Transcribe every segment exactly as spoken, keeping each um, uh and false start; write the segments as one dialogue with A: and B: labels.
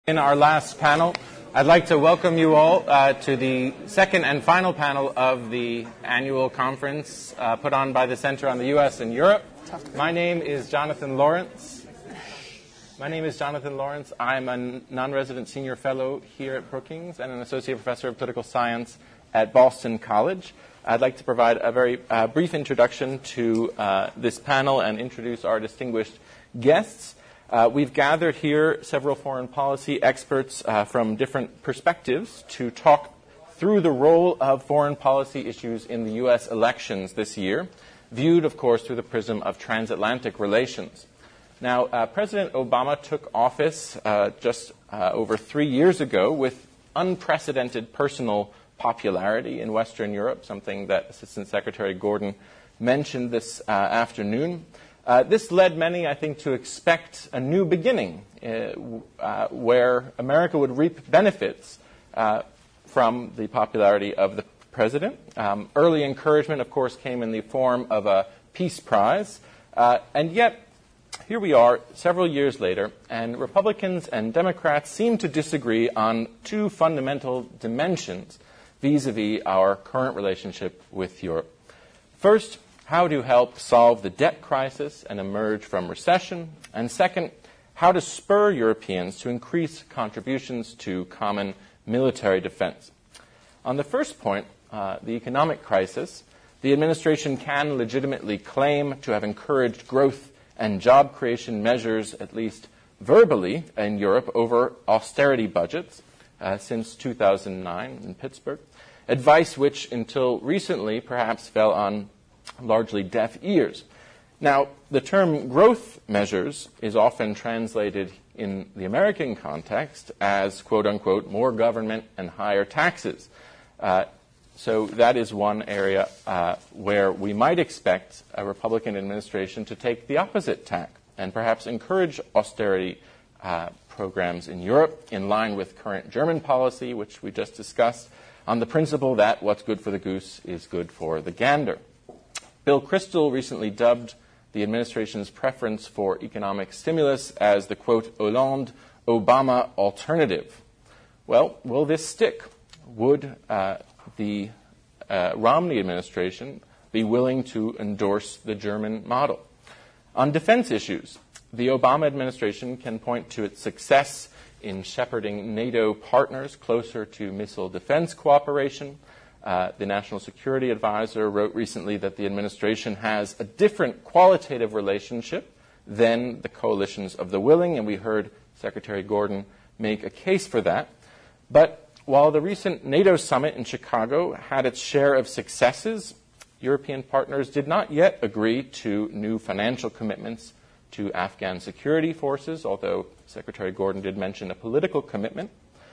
A: In our last panel, I'd like to welcome you all uh, to the second and final panel of the annual conference uh, put on by the Center on the U S and Europe. My name is Jonathan Lawrence. My name is Jonathan Lawrence. I'm a non-resident senior fellow here at Brookings and an associate professor of political science at Boston College. I'd like to provide a very uh, brief introduction to uh, this panel and introduce our distinguished guests. Uh, we've gathered here several foreign policy experts uh, from different perspectives to talk through the role of foreign policy issues in the U S elections this year, viewed, of course, through the prism of transatlantic relations. Now, uh, President Obama took office uh, just uh, over three years ago with unprecedented personal popularity in Western Europe, something that Assistant Secretary Gordon mentioned this uh, afternoon. Uh, this led many, I think, to expect a new beginning uh, uh, where America would reap benefits uh, from the popularity of the president. Um, early encouragement, of course, came in the form of a peace prize. Uh, and yet, here we are several years later, and Republicans and Democrats seem to disagree on two fundamental dimensions vis-a-vis our current relationship with Europe. First, how to help solve the debt crisis and emerge from recession, and second, how to spur Europeans to increase contributions to common military defense. On the first point, uh, the economic crisis, the administration can legitimately claim to have encouraged growth and job creation measures, at least verbally, in Europe over austerity budgets uh, since two thousand nine in Pittsburgh, advice which until recently perhaps fell on largely deaf ears. Now, the term growth measures is often translated in the American context as, quote unquote, more government and higher taxes. Uh, so that is one area uh, where we might expect a Republican administration to take the opposite tack and perhaps encourage austerity uh, programs in Europe in line with current German policy, which we just discussed, on the principle that what's good for the goose is good for the gander. Bill Kristol recently dubbed the administration's preference for economic stimulus as the, quote, Hollande-Obama alternative. Well, will this stick? Would uh, the uh, Romney administration be willing to endorse the German model? On defense issues, the Obama administration can point to its success in shepherding NATO partners closer to missile defense cooperation. Uh, the National Security Advisor wrote recently that the administration has a different qualitative relationship than the coalitions of the willing, and we heard Secretary Gordon make a case for that. But while the recent NATO summit in Chicago had its share of successes, European partners did not yet agree to new financial commitments to Afghan security forces, although Secretary Gordon did mention a political commitment.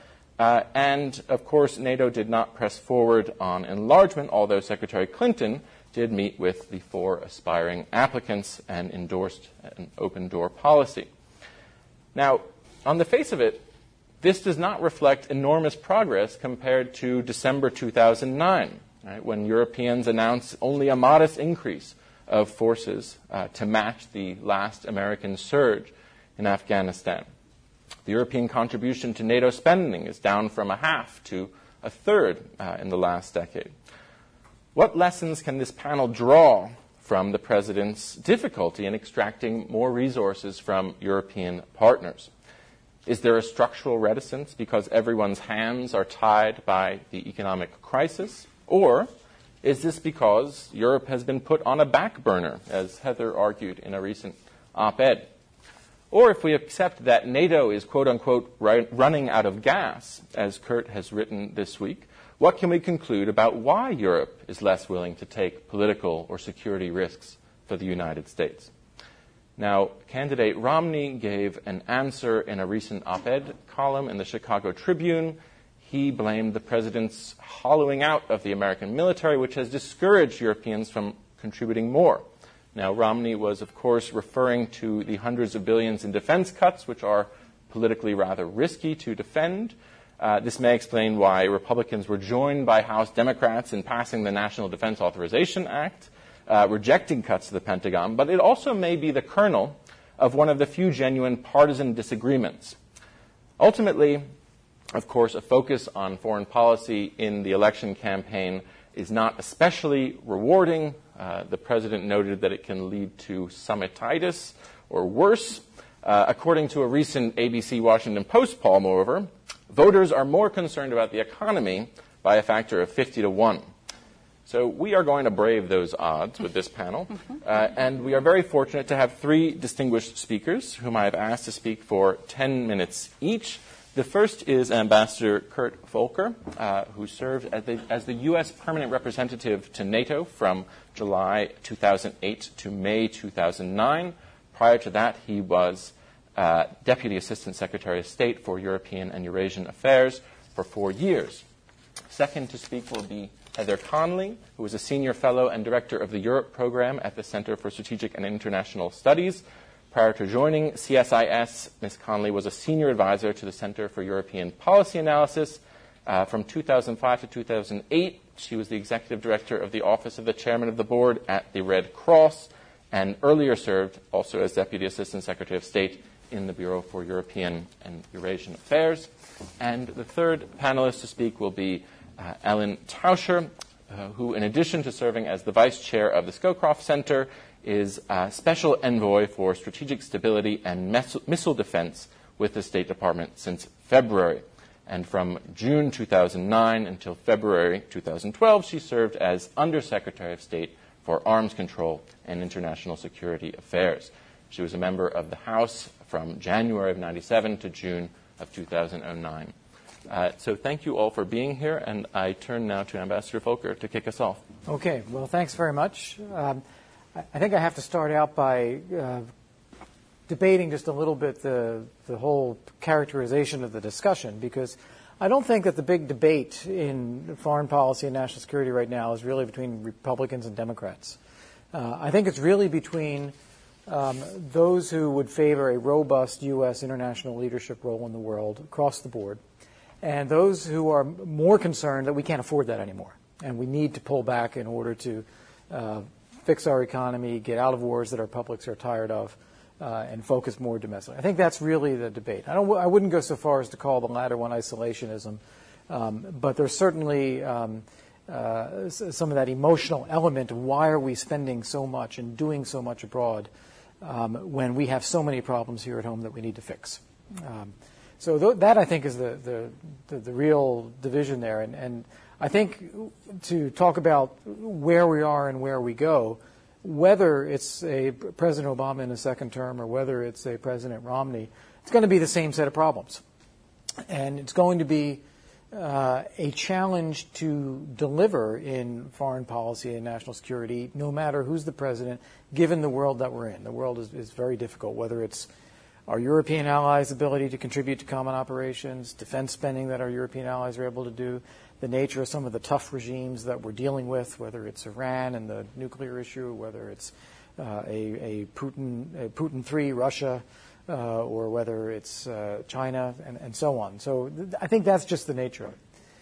A: Uh, and, of course, NATO did not press forward on enlargement, although Secretary Clinton did meet with the four aspiring applicants and endorsed an open-door policy. Now, on the face of it, this does not reflect enormous progress compared to December two thousand nine, right, when Europeans announced only a modest increase of forces uh, to match the last American surge in Afghanistan. The European contribution to NATO spending is down from a half to a third uh, in the last decade. What lessons can this panel draw from the President's difficulty in extracting more resources from European partners? Is there a structural reticence because everyone's hands are tied by the economic crisis? Or is this because Europe has been put on a back burner, as Heather argued in a recent op-ed? Or if we accept that NATO is, quote unquote, right, running out of gas, as Kurt has written this week, what can we conclude about why Europe is less willing to take political or security risks for the United States? Now, candidate Romney gave an answer in a recent op-ed column in the Chicago Tribune. He blamed the president's hollowing out of the American military, which has discouraged Europeans from contributing more. Now, Romney was, of course, referring to the hundreds of billions in defense cuts, which are politically rather risky to defend. Uh, this may explain why Republicans were joined by House Democrats in passing the National Defense Authorization Act, uh, rejecting cuts to the Pentagon. But it also may be the kernel of one of the few genuine partisan disagreements. Ultimately, of course, a focus on foreign policy in the election campaign is not especially rewarding. Uh, the president noted that it can lead to summititis or worse. Uh, according to a recent A B C Washington Post poll, moreover, voters are more concerned about the economy by a factor of fifty to one. So we are going to brave those odds with this panel, uh, and we are very fortunate to have three distinguished speakers whom I have asked to speak for ten minutes each. The first is Ambassador Kurt Volker, uh, who served as the, as the U S permanent representative to NATO from July two thousand eight to May two thousand nine. Prior to that, he was uh, Deputy Assistant Secretary of State for European and Eurasian Affairs for four years. Second to speak will be Heather Conley, who is a Senior Fellow and Director of the Europe Program at the Center for Strategic and International Studies. Prior to joining C S I S, Miz Conley was a Senior Advisor to the Center for European Policy Analysis. Uh, from two thousand five to two thousand eight, she was the Executive Director of the Office of the Chairman of the Board at the Red Cross, and earlier served also as Deputy Assistant Secretary of State in the Bureau for European and Eurasian Affairs. And the third panelist to speak will be uh, Ellen Tauscher, uh, who, in addition to serving as the Vice Chair of the Scowcroft Center, is uh, Special Envoy for Strategic Stability and Missile Defense with the State Department since February. And from June two thousand nine until February two thousand twelve, she served as Undersecretary of State for Arms Control and International Security Affairs. She was a member of the House from January of ninety-seven to June of two thousand nine. Uh, so thank you all for being here, and I turn now to Ambassador Volker to kick us off.
B: Okay. Well, thanks very much. Um, I think I have to start out by uh, debating just a little bit the, the whole characterization of the discussion, because I don't think that the big debate in foreign policy and national security right now is really between Republicans and Democrats. Uh, I think it's really between um, those who would favor a robust U S international leadership role in the world across the board, and those who are more concerned that we can't afford that anymore, and we need to pull back in order to uh, fix our economy, get out of wars that our publics are tired of, uh, and focus more domestically. I think that's really the debate. I don't. I wouldn't go so far as to call the latter one isolationism, um, but there's certainly um, uh, some of that emotional element of why are we spending so much and doing so much abroad um, when we have so many problems here at home that we need to fix. Um, so th- that, I think, is the, the, the, the real division there. And, and I think to talk about where we are and where we go, whether it's a President Obama in a second term or whether it's a President Romney, it's going to be the same set of problems. And it's going to be uh, a challenge to deliver in foreign policy and national security, no matter who's the president, given the world that we're in. The world is, is very difficult, whether it's our European allies' ability to contribute to common operations, defense spending that our European allies are able to do, the nature of some of the tough regimes that we're dealing with, whether it's Iran and the nuclear issue, whether it's uh, a, a Putin a Putin three Russia, uh, or whether it's uh, China, and, and so on. So th- I think that's just the nature of it.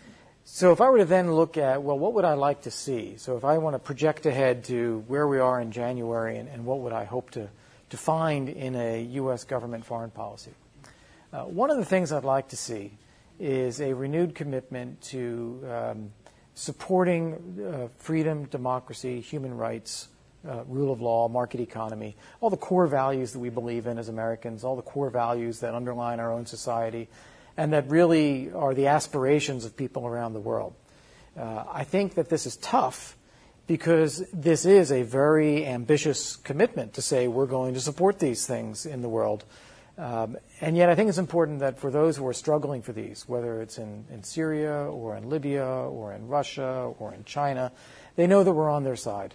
B: So if I were to then look at, well, what would I like to see? So if I want to project ahead to where we are in January and, and what would I hope to, to find in a U S government foreign policy, uh, one of the things I'd like to see is a renewed commitment to um, supporting uh, freedom, democracy, human rights, uh, rule of law, market economy, all the core values that we believe in as Americans, all the core values that underline our own society, and that really are the aspirations of people around the world. Uh, I think that this is tough because this is a very ambitious commitment to say we're going to support these things in the world. Um, and yet I think it's important that for those who are struggling for these, whether it's in, in Syria or in Libya or in Russia or in China, they know that we're on their side.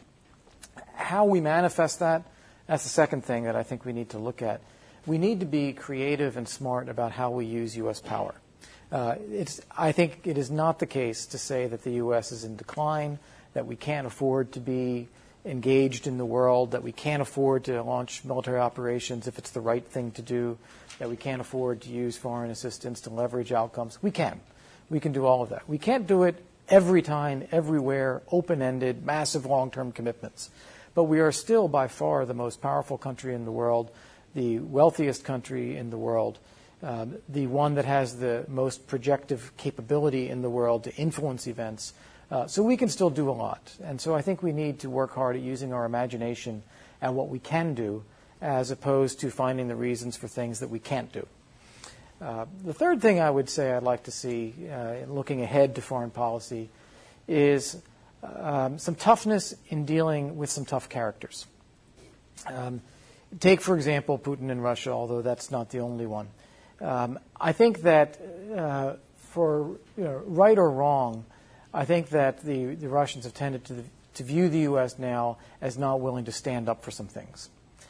B: How we manifest that, that's the second thing that I think we need to look at. We need to be creative and smart about how we use U S power. Uh, it's, I think it is not the case to say that the U S is in decline, that we can't afford to be engaged in the world, that we can't afford to launch military operations if it's the right thing to do, that we can't afford to use foreign assistance to leverage outcomes. We can. We can do all of that. We can't do it every time, everywhere, open-ended, massive long-term commitments. But we are still by far the most powerful country in the world, the wealthiest country in the world, um, the one that has the most projective capability in the world to influence events. Uh, so we can still do a lot. And so I think we need to work hard at using our imagination at what we can do, as opposed to finding the reasons for things that we can't do. Uh, the third thing I would say I'd like to see, uh, looking ahead to foreign policy, is um, some toughness in dealing with some tough characters. Um, take, for example, Putin in Russia, although that's not the only one. Um, I think that uh, for you know, right or wrong, I think that the, the Russians have tended to, to view the U S now as not willing to stand up for some things.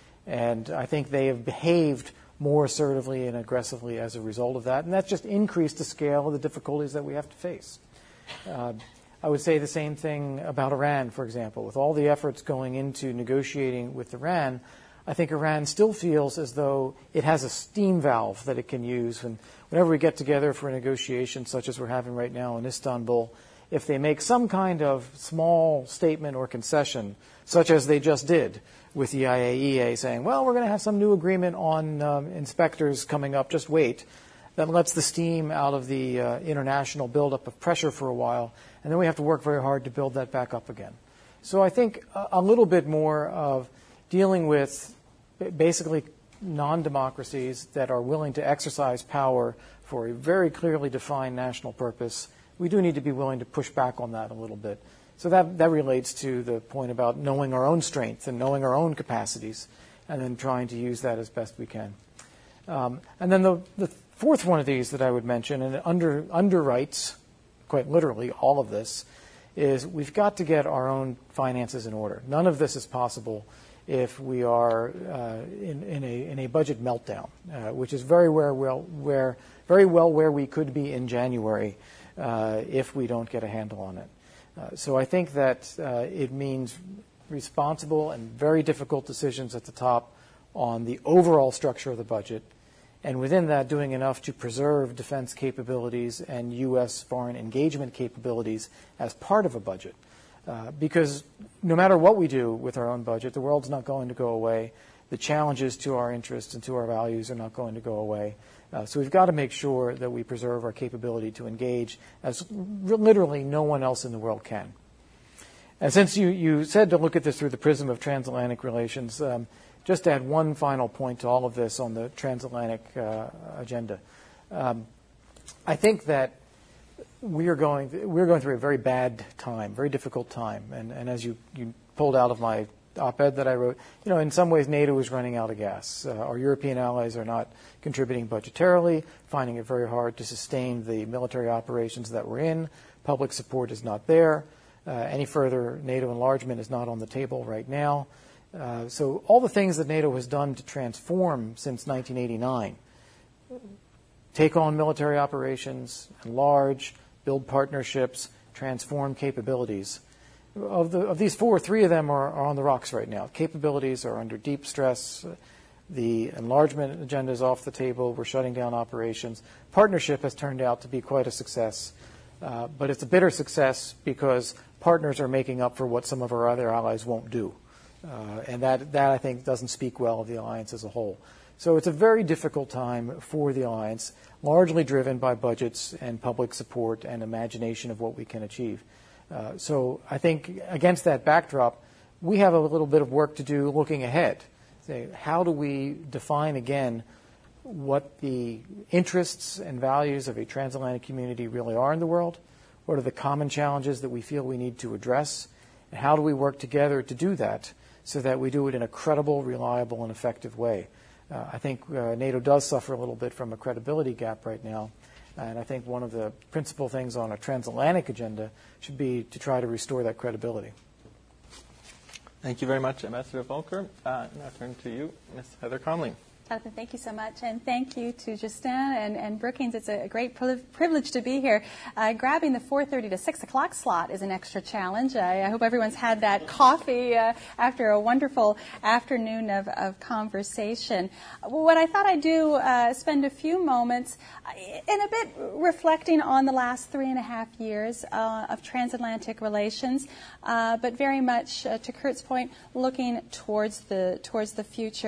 B: And I think they have behaved more assertively and aggressively as a result of that. And that's just increased the scale of the difficulties that we have to face. Uh, I would say the same thing about Iran, for example. With all the efforts going into negotiating with Iran, I think Iran still feels as though it has a steam valve that it can use. And whenever we get together for a negotiation, such as we're having right now in Istanbul, if they make some kind of small statement or concession, such as they just did with the I A E A saying, well, we're going to have some new agreement on um, inspectors coming up, just wait, that lets the steam out of the uh, international buildup of pressure for a while, and then we have to work very hard to build that back up again. So I think a, a little bit more of dealing with basically non-democracies that are willing to exercise power for a very clearly defined national purpose. We do need to be willing to push back on that a little bit. So that, that relates to the point about knowing our own strength and knowing our own capacities and then trying to use that as best we can. Um, and then the, the fourth one of these that I would mention, and it under, underwrites quite literally all of this, is we've got to get our own finances in order. None of this is possible if we are uh, in, in, a, in a budget meltdown, uh, which is very, where, well, where, very well where we could be in January uh, if we don't get a handle on it. Uh, so I think that uh, it means responsible and very difficult decisions at the top on the overall structure of the budget, and within that doing enough to preserve defense capabilities and U S foreign engagement capabilities as part of a budget. Uh, because no matter what we do with our own budget, the world's not going to go away. The challenges to our interests and to our values are not going to go away. Uh, so we've got to make sure that we preserve our capability to engage as r- literally no one else in the world can. And since you, you said to look at this through the prism of transatlantic relations, um, just to add one final point to all of this on the transatlantic uh, agenda. Um, I think that we are going we're going through a very bad time, very difficult time. And, and as you, you pulled out of my op-ed that I wrote, you know, in some ways NATO is running out of gas. Uh, our European allies are not contributing budgetarily, finding it very hard to sustain the military operations that we're in. Public support is not there. Uh, any further NATO enlargement is not on the table right now. Uh, so all the things that NATO has done to transform since nineteen eighty-nine, take on military operations, enlarge, build partnerships, transform capabilities. Of, the, of these four, three of them are, are on the rocks right now. Capabilities are under deep stress. The enlargement agenda is off the table. We're shutting down operations. Partnership has turned out to be quite a success, uh, but it's a bitter success because partners are making up for what some of our other allies won't do. Uh, and that, that, I think, doesn't speak well of the alliance as a whole. So it's a very difficult time for the alliance, largely driven by budgets and public support and imagination of what we can achieve. Uh, so I think against that backdrop, we have a little bit of work to do looking ahead. Say, how do we define again what the interests and values of a transatlantic community really are in the world? What are the common challenges that we feel we need to address? And how do we work together to do that so that we do it in a credible, reliable, and effective way? Uh, I think uh, NATO does suffer a little bit from a credibility gap right now. And I think one of the principal things on a transatlantic agenda should be to try to restore that credibility.
A: Thank you very much, Ambassador Volker. Uh, now turn to you, Miz Heather Conley.
C: Jonathan, thank you so much, and thank you to Justin and, and Brookings. It's a great privilege to be here. Uh, grabbing the four thirty to six o'clock slot is an extra challenge. I, I hope everyone's had that coffee uh, after a wonderful afternoon of, of conversation. What I thought I'd do, uh, spend a few moments in a bit reflecting on the last three and a half years uh, of transatlantic relations, uh, but very much, uh, to Kurt's point, looking towards the towards the future.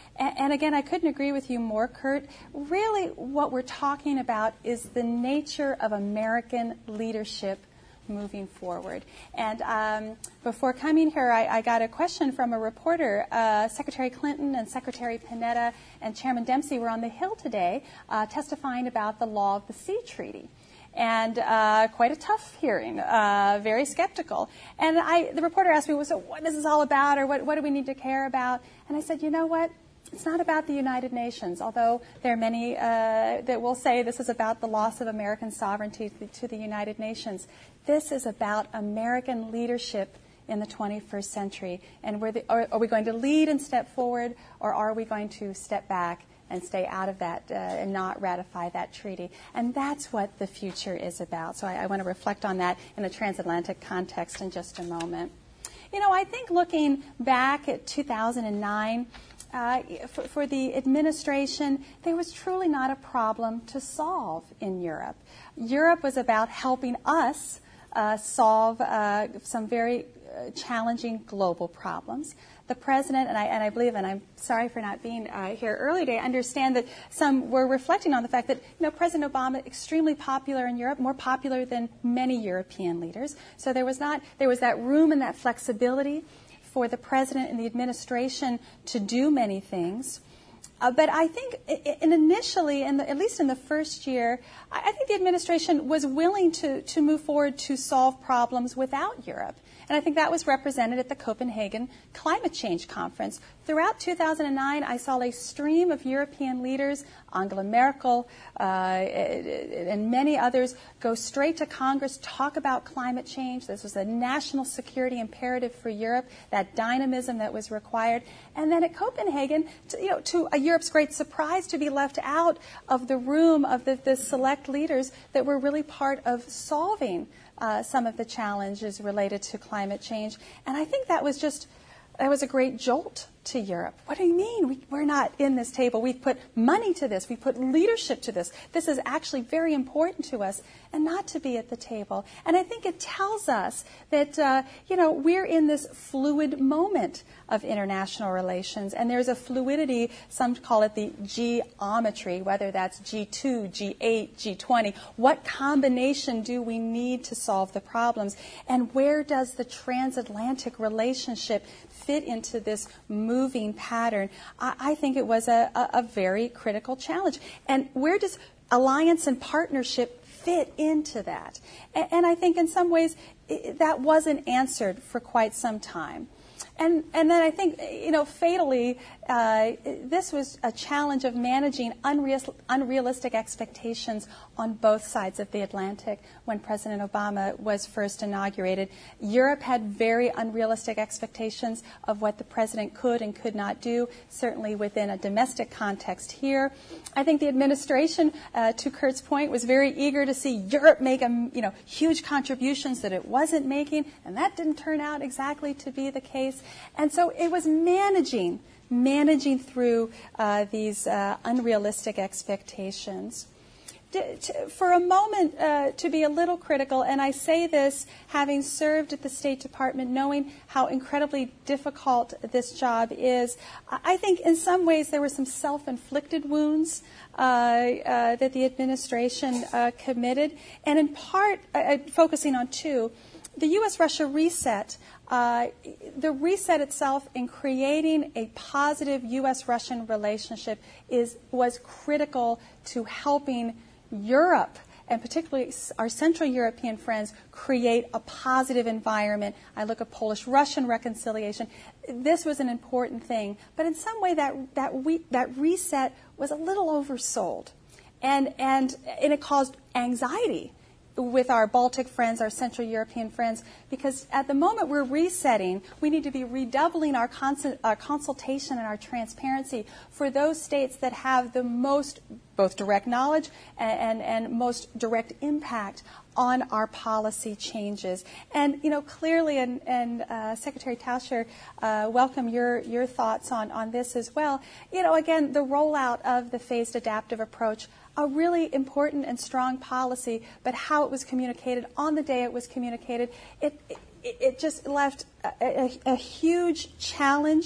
C: And, and again, I couldn't agree with you more, Kurt. Really, what we're talking about is the nature of American leadership moving forward. And um, before coming here, I, I got a question from a reporter. Uh, Secretary Clinton and Secretary Panetta and Chairman Dempsey were on the Hill today uh, testifying about the Law of the Sea Treaty. And uh, quite a tough hearing, uh, very skeptical. And I, the reporter asked me, well, so what is this all about, or what, what do we need to care about? And I said, you know what? It's not about the United Nations, although there are many uh, that will say this is about the loss of American sovereignty to, to the United Nations. This is about American leadership in the twenty-first century. And we're the, are, are we going to lead and step forward, or are we going to step back and stay out of that uh, and not ratify that treaty? And that's what the future is about. So I, I want to reflect on that in a transatlantic context in just a moment. You know, I think looking back at two thousand nine, uh, for, for the administration, there was truly not a problem to solve in Europe. Europe was about helping us uh, solve uh, some very uh, challenging global problems. The president, and I, and I believe, and I'm sorry for not being uh, here early today, understand that some were reflecting on the fact that, you know, President Obama, extremely popular in Europe, more popular than many European leaders. So there was not, there was that room and that flexibility for the president and the administration to do many things. Uh, but I think in initially, in the, at least in the first year, I, I think the administration was willing to, to move forward to solve problems without Europe. And I think that was represented at the Copenhagen Climate Change Conference. Throughout two thousand nine, I saw a stream of European leaders, Angela Merkel uh, and many others, go straight to Congress, talk about climate change. This was a national security imperative for Europe, that dynamism that was required. And then at Copenhagen, to, you know, to a Europe's great surprise, to be left out of the room of the, the select leaders that were really part of solving Uh, some of the challenges related to climate change. And I think that was just, that was a great jolt to Europe. What do you mean? We, we're not in this table. We've put money to this. We put leadership to this. This is actually very important to us, and not to be at the table. And I think it tells us that, uh, you know, we're in this fluid moment of international relations, and there's a fluidity, some call it the geometry, whether that's G two, G eight, G twenty. What combination do we need to solve the problems? And where does the transatlantic relationship fit into this moving pattern? I, I think it was a, a, a very critical challenge. And where does alliance and partnership fit into that? And, and I think in some ways it, that wasn't answered for quite some time. And, and then I think, you know, fatally, uh, this was a challenge of managing unreal, unrealistic expectations on both sides of the Atlantic when President Obama was first inaugurated. Europe had very unrealistic expectations of what the president could and could not do, certainly within a domestic context here. I think the administration, uh, to Kurt's point, was very eager to see Europe make, a, you know, huge contributions that it wasn't making, and that didn't turn out exactly to be the case. And so it was managing, managing through uh, these uh, unrealistic expectations. D- t- for a moment, uh, to be a little critical, and I say this having served at the State Department, knowing how incredibly difficult this job is, I think in some ways there were some self-inflicted wounds uh, uh, that the administration uh, committed, and in part, uh, focusing on two, the U S Russia reset. Uh, the reset itself in creating a positive U S Russian relationship is was critical to helping Europe, and particularly our Central European friends, create a positive environment. I look at Polish-Russian reconciliation. This was an important thing. But in some way, that that we, that reset was a little oversold. And, and, and it caused anxiety with our Baltic friends, our Central European friends, because at the moment we're resetting, we need to be redoubling our, cons- our consultation and our transparency for those states that have the most, both direct knowledge and, and, and most direct impact on our policy changes. And, you know, clearly, and, and uh, Secretary Tauscher, uh, welcome your, your thoughts on, on this as well. You know, again, the rollout of the phased adaptive approach, a really important and strong policy, but how it was communicated on the day it was communicated, it, it, it just left a, a, a huge challenge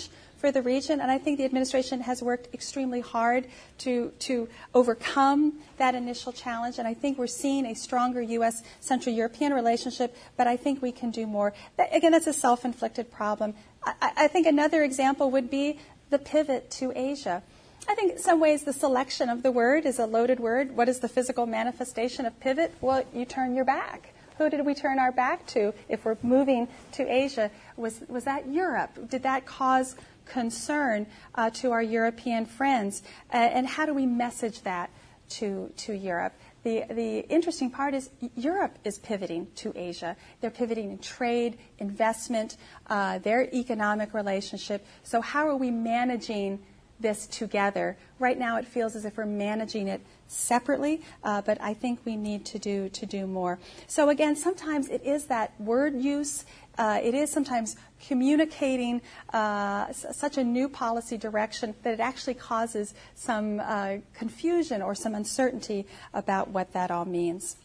C: for the region, and I think the administration has worked extremely hard to to overcome that initial challenge, and I think we're seeing a stronger U S Central European relationship, but I think we can do more. That, again, that's a self-inflicted problem. I, I think another example would be the pivot to Asia. I think in some ways the selection of the word is a loaded word. What is the physical manifestation of pivot? Well, you turn your back. Who did we turn our back to if we're moving to Asia? Was was that Europe? Did that cause concern uh, to our European friends? Uh, and how do we message that to to Europe? The the interesting part is Europe is pivoting to Asia. They're pivoting in trade, investment, uh, their economic relationship. So how are we managing this together? Right now it feels as if we're managing it separately, uh, but I think we need to do to do more. So again, sometimes it is that word use. Uh, it is sometimes communicating uh, s- such a new policy direction that it actually causes some uh, confusion or some uncertainty about what that all means.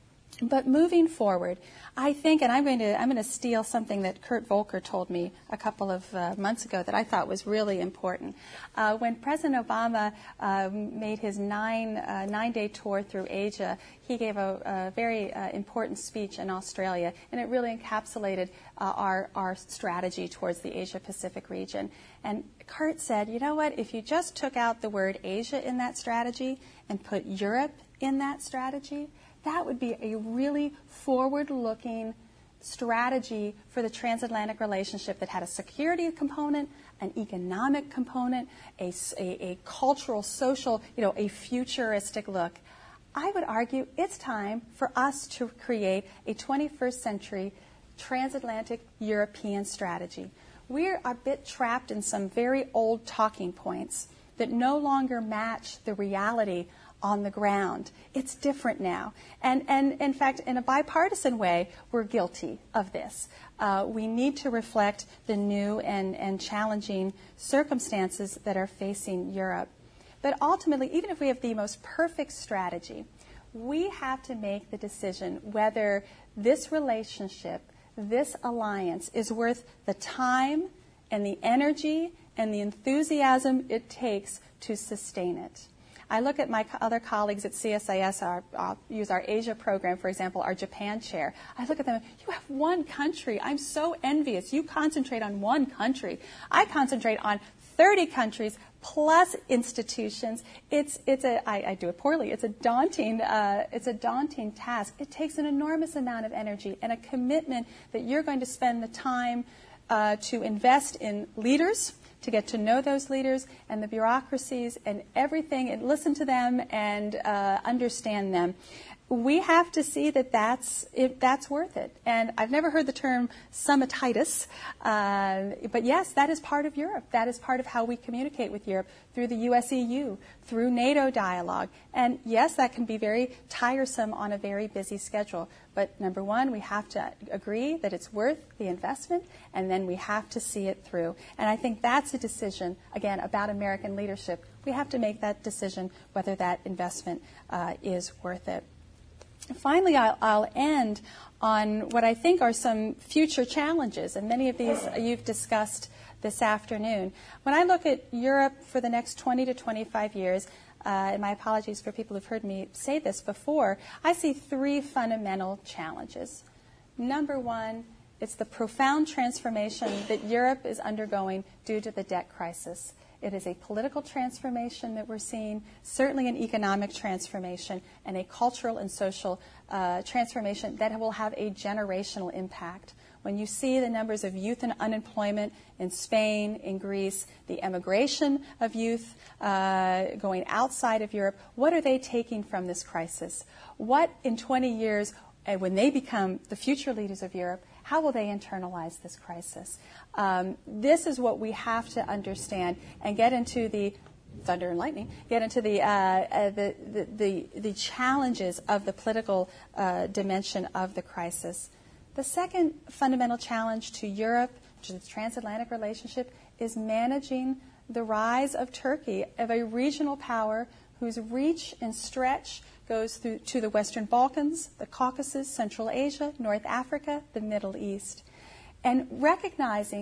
C: But moving forward, I think, and I'm going to I'm going to steal something that Kurt Volker told me a couple of uh, months ago that I thought was really important. Uh, when President Obama uh, made his nine uh, nine day tour through Asia, he gave a, a very uh, important speech in Australia, and it really encapsulated uh, our our strategy towards the Asia Pacific region. And Kurt said, you know what? If you just took out the word Asia in that strategy and put Europe in that strategy, that would be a really forward-looking strategy for the transatlantic relationship that had a security component, an economic component, a, a, a cultural, social, you know, a futuristic look. I would argue it's time for us to create a twenty-first century transatlantic European strategy. We're a bit trapped in some very old talking points that no longer match the reality on the ground. It's different now. And, and in fact, in a bipartisan way, we're guilty of this. Uh, we need to reflect the new and, and challenging circumstances that are facing Europe. But ultimately, even if we have the most perfect strategy, we have to make the decision whether this relationship, this alliance, is worth the time and the energy and the enthusiasm it takes to sustain it. I look at my other colleagues at C S I S, our, I'll use our Asia program, for example, our Japan chair. I look at them, you have one country. I'm so envious. You concentrate on one country. I concentrate on thirty countries plus institutions. It's it's a I, I do it poorly. It's a daunting uh, it's a daunting task. It takes an enormous amount of energy and a commitment that you're going to spend the time uh, to invest in leaders, to get to know those leaders and the bureaucracies and everything, and listen to them and uh, understand them. We have to see that that's if that's worth it. And I've never heard the term summititis, uh, but yes, that is part of Europe. That is part of how we communicate with Europe through the U S E U, through NATO dialogue. And yes, that can be very tiresome on a very busy schedule. But number one, we have to agree that it's worth the investment, and then we have to see it through. And I think that's a decision, again, about American leadership. We have to make that decision whether that investment uh, is worth it. Finally, I'll, I'll end on what I think are some future challenges, and many of these you've discussed this afternoon. When I look at Europe for the next twenty to twenty-five years, uh, and my apologies for people who've heard me say this before, I see three fundamental challenges. Number one, it's the profound transformation that Europe is undergoing due to the debt crisis. It is a political transformation that we're seeing, certainly an economic transformation, and a cultural and social uh, transformation that will have a generational impact. When you see the numbers of youth and unemployment in Spain, in Greece, the emigration of youth uh, going outside of Europe, what are they taking from this crisis? What in twenty years, uh, when they become the future leaders of Europe, how will they internalize this crisis? Um, this is what we have to understand and get into the thunder and lightning, get into the uh, uh, the, the, the the challenges of the political uh, dimension of the crisis. The second fundamental challenge to Europe, to the transatlantic relationship, is managing the rise of Turkey, of a regional power whose reach and stretch goes through to the Western Balkans, the Caucasus, Central Asia, North Africa, the Middle East. And recognizing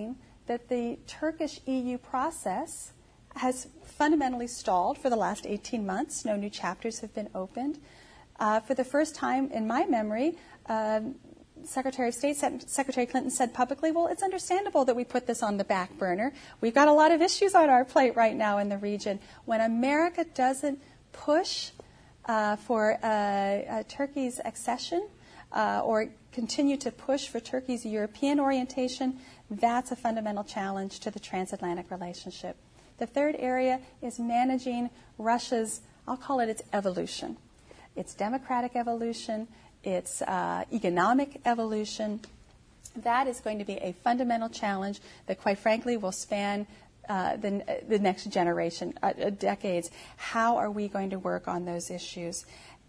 C: that the Turkish E U process has fundamentally stalled for the last eighteen months. No new chapters have been opened. Uh, for the first time in my memory, um, Secretary of State, Secretary Clinton said publicly, well, it's understandable that we put this on the back burner. We've got a lot of issues on our plate right now in the region. When America doesn't push uh, for uh, uh, Turkey's accession uh, or continue to push for Turkey's European orientation, that's a fundamental challenge to the transatlantic relationship. The third area is managing Russia's, I'll call it its evolution. Its democratic evolution, its uh, economic evolution. That is going to be a fundamental challenge that, quite frankly, will span uh, the, the next generation, uh, decades. How are we going to work on those issues?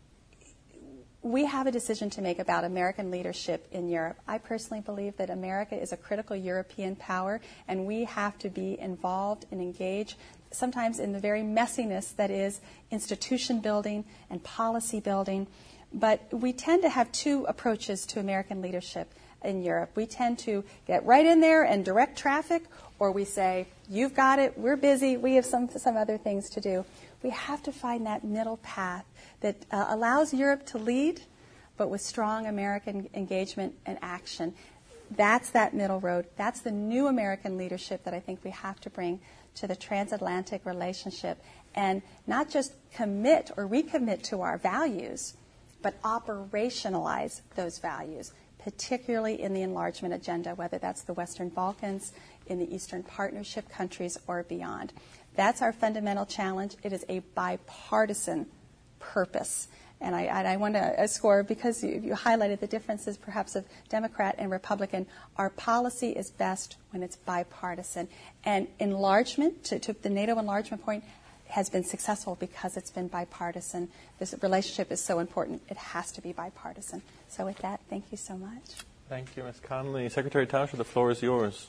C: We have a decision to make about American leadership in Europe. I personally believe that America is a critical European power, and we have to be involved and engaged, sometimes in the very messiness that is institution building and policy building. But we tend to have two approaches to American leadership in Europe. We tend to get right in there and direct traffic, or we say, you've got it, we're busy, we have some, some other things to do. We have to find that middle path that uh, allows Europe to lead, but with strong American engagement and action. That's that middle road. That's the new American leadership that I think we have to bring to the transatlantic relationship, and not just commit or recommit to our values, but operationalize those values, particularly in the enlargement agenda, whether that's the Western Balkans, in the Eastern Partnership countries, or beyond. That's our fundamental challenge. It is a bipartisan purpose. And I, and I want to score, because you, you highlighted the differences perhaps of Democrat and Republican, our policy is best when it's bipartisan. And enlargement, to, to the NATO enlargement point, has been successful because it's been bipartisan. This relationship is so important. It has to be bipartisan. So with that, thank you so much.
D: Thank you, Miz Connolly. Secretary Tauscher, the floor is yours.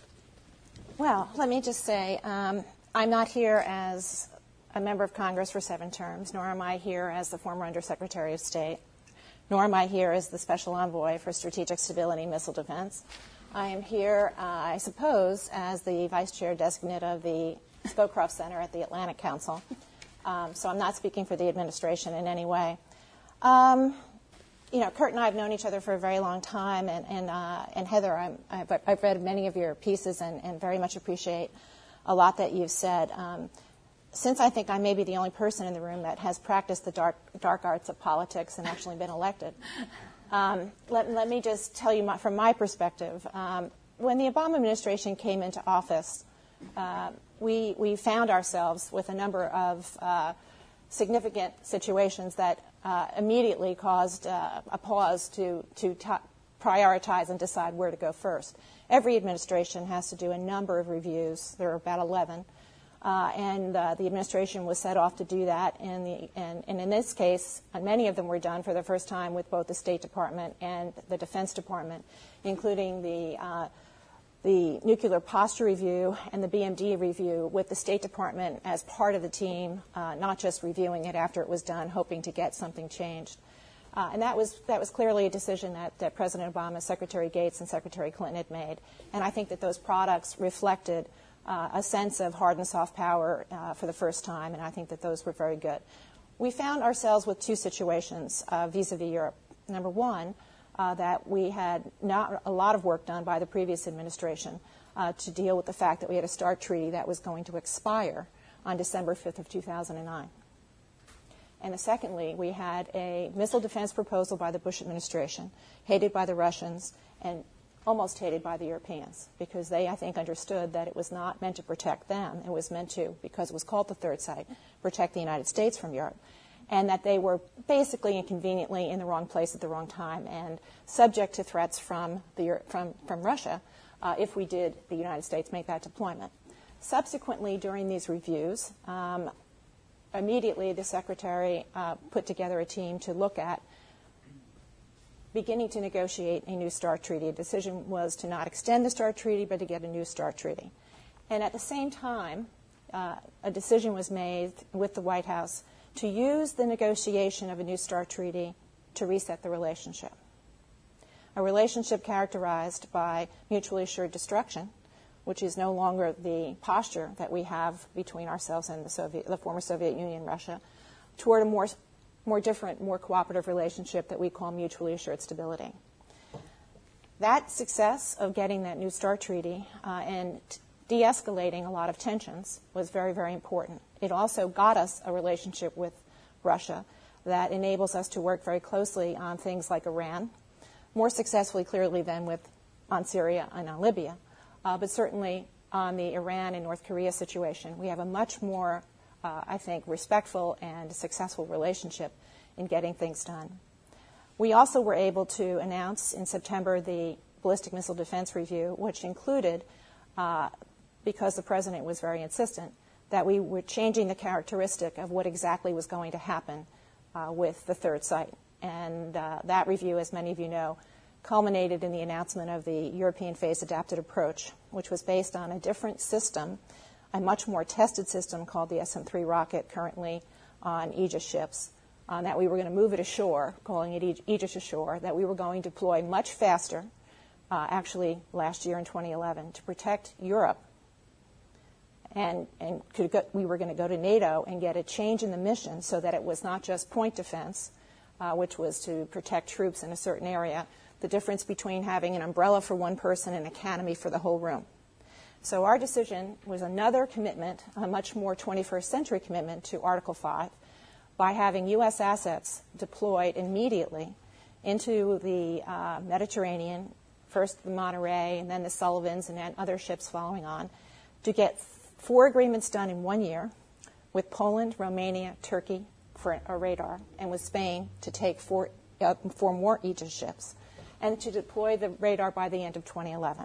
E: Well, let me just say, um, I'm not here as a member of Congress for seven terms, nor am I here as the former Undersecretary of State, nor am I here as the Special Envoy for Strategic Stability and Missile Defense. I am here, uh, I suppose, as the Vice Chair Designate of the Scowcroft Center at the Atlantic Council. Um, so I'm not speaking for the administration in any way. Um, you know, Kurt and I have known each other for a very long time, and, and, uh, and Heather, I'm, I've, I've read many of your pieces and, and very much appreciate a lot that you've said. Um, since I think I may be the only person in the room that has practiced the dark, dark arts of politics and actually been elected, um, let, let me just tell you my, from my perspective. Um, when the Obama administration came into office, uh, we, we found ourselves with a number of uh, significant situations that uh, immediately caused uh, a pause to, to t- prioritize and decide where to go first. Every administration has to do a number of reviews. There are about eleven. Uh, and uh, the administration was set off to do that. And, the, and, and in this case, many of them were done for the first time with both the State Department and the Defense Department, including the uh, the Nuclear Posture Review and the B M D review, with the State Department as part of the team, uh, not just reviewing it after it was done, hoping to get something changed. Uh, and that was that was clearly a decision that, that President Obama, Secretary Gates, and Secretary Clinton had made. And I think that those products reflected uh, a sense of hard and soft power uh, for the first time, and I think that those were very good. We found ourselves with two situations uh, vis-a-vis Europe. Number one, Uh, that we had not a lot of work done by the previous administration uh, to deal with the fact that we had a START treaty that was going to expire on December fifth of two thousand nine. And secondly, we had a missile defense proposal by the Bush administration, hated by the Russians and almost hated by the Europeans, because they, I think, understood that it was not meant to protect them. It was meant to, because it was called the Third Site, protect the United States from Europe. And that they were basically and conveniently in the wrong place at the wrong time and subject to threats from the from from Russia uh, if we did, the United States, make that deployment. Subsequently, during these reviews, um, immediately the Secretary uh, put together a team to look at beginning to negotiate a new START treaty. A decision was to not extend the START treaty, but to get a new START treaty. And at the same time, uh, a decision was made with the White House to use the negotiation of a new START treaty to reset the relationship. A relationship characterized by mutually assured destruction, which is no longer the posture that we have between ourselves and the Soviet, the former Soviet Union, Russia, toward a more, more different, more cooperative relationship that we call mutually assured stability. That success of getting that New START treaty uh, and de-escalating a lot of tensions was very, very important. It also got us a relationship with Russia that enables us to work very closely on things like Iran, more successfully, clearly, than with on Syria and on Libya, uh, but certainly on the Iran and North Korea situation. We have a much more, uh, I think, respectful and successful relationship in getting things done. We also were able to announce in September the Ballistic Missile Defense Review, which included, uh, because the President was very insistent, that we were changing the characteristic of what exactly was going to happen uh, with the third site. And uh, that review, as many of you know, culminated in the announcement of the European Phase Adapted Approach, which was based on a different system, a much more tested system called the S M three rocket, currently on Aegis ships, uh, that we were going to move it ashore, calling it Aegis ashore, that we were going to deploy much faster, uh, actually last year in twenty eleven, to protect Europe. And, and could go, we were going to go to NATO and get a change in the mission so that it was not just point defense, uh, which was to protect troops in a certain area, the difference between having an umbrella for one person and a canopy for the whole room. So our decision was another commitment, a much more twenty-first century commitment to Article five, by having U S assets deployed immediately into the uh, Mediterranean, first the Monterey and then the Sullivans and then other ships following on, to get four agreements done in one year with Poland, Romania, Turkey for a radar, and with Spain to take four, uh, four more Aegis ships, and to deploy the radar by the end of twenty eleven.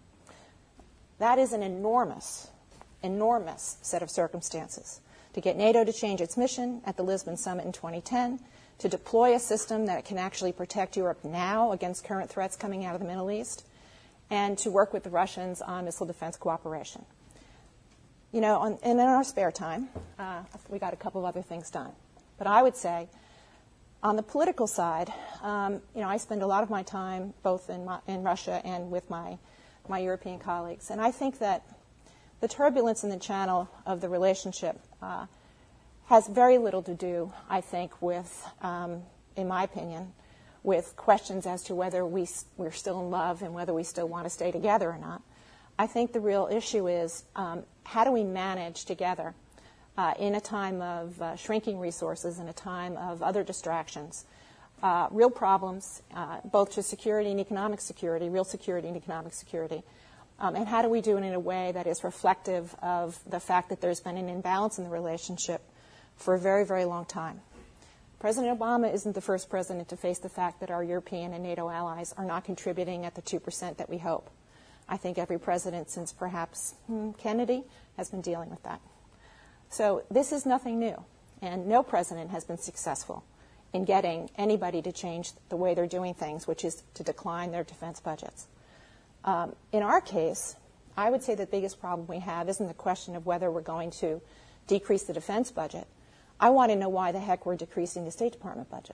E: That is an enormous, enormous set of circumstances. To get NATO to change its mission at the Lisbon Summit in twenty ten, to deploy a system that can actually protect Europe now against current threats coming out of the Middle East, and to work with the Russians on missile defense cooperation. You know, on, and in our spare time, uh, we got a couple of other things done. But I would say, on the political side, um, you know, I spend a lot of my time both in, my, in Russia and with my, my European colleagues. And I think that the turbulence in the channel of the relationship uh, has very little to do, I think, with, um, in my opinion, with questions as to whether we, we're still in love and whether we still want to stay together or not. I think the real issue is um, how do we manage together uh, in a time of uh, shrinking resources, in a time of other distractions, uh, real problems, uh, both to security and economic security, real security and economic security, um, and how do we do it in a way that is reflective of the fact that there's been an imbalance in the relationship for a very, very long time. President Obama isn't the first president to face the fact that our European and NATO allies are not contributing at the two percent that we hope. I think every president since perhaps hmm, Kennedy has been dealing with that. So this is nothing new, and no president has been successful in getting anybody to change the way they're doing things, which is to decline their defense budgets. Um, in our case, I would say the biggest problem we have isn't the question of whether we're going to decrease the defense budget. I want to know why the heck we're decreasing the State Department budget.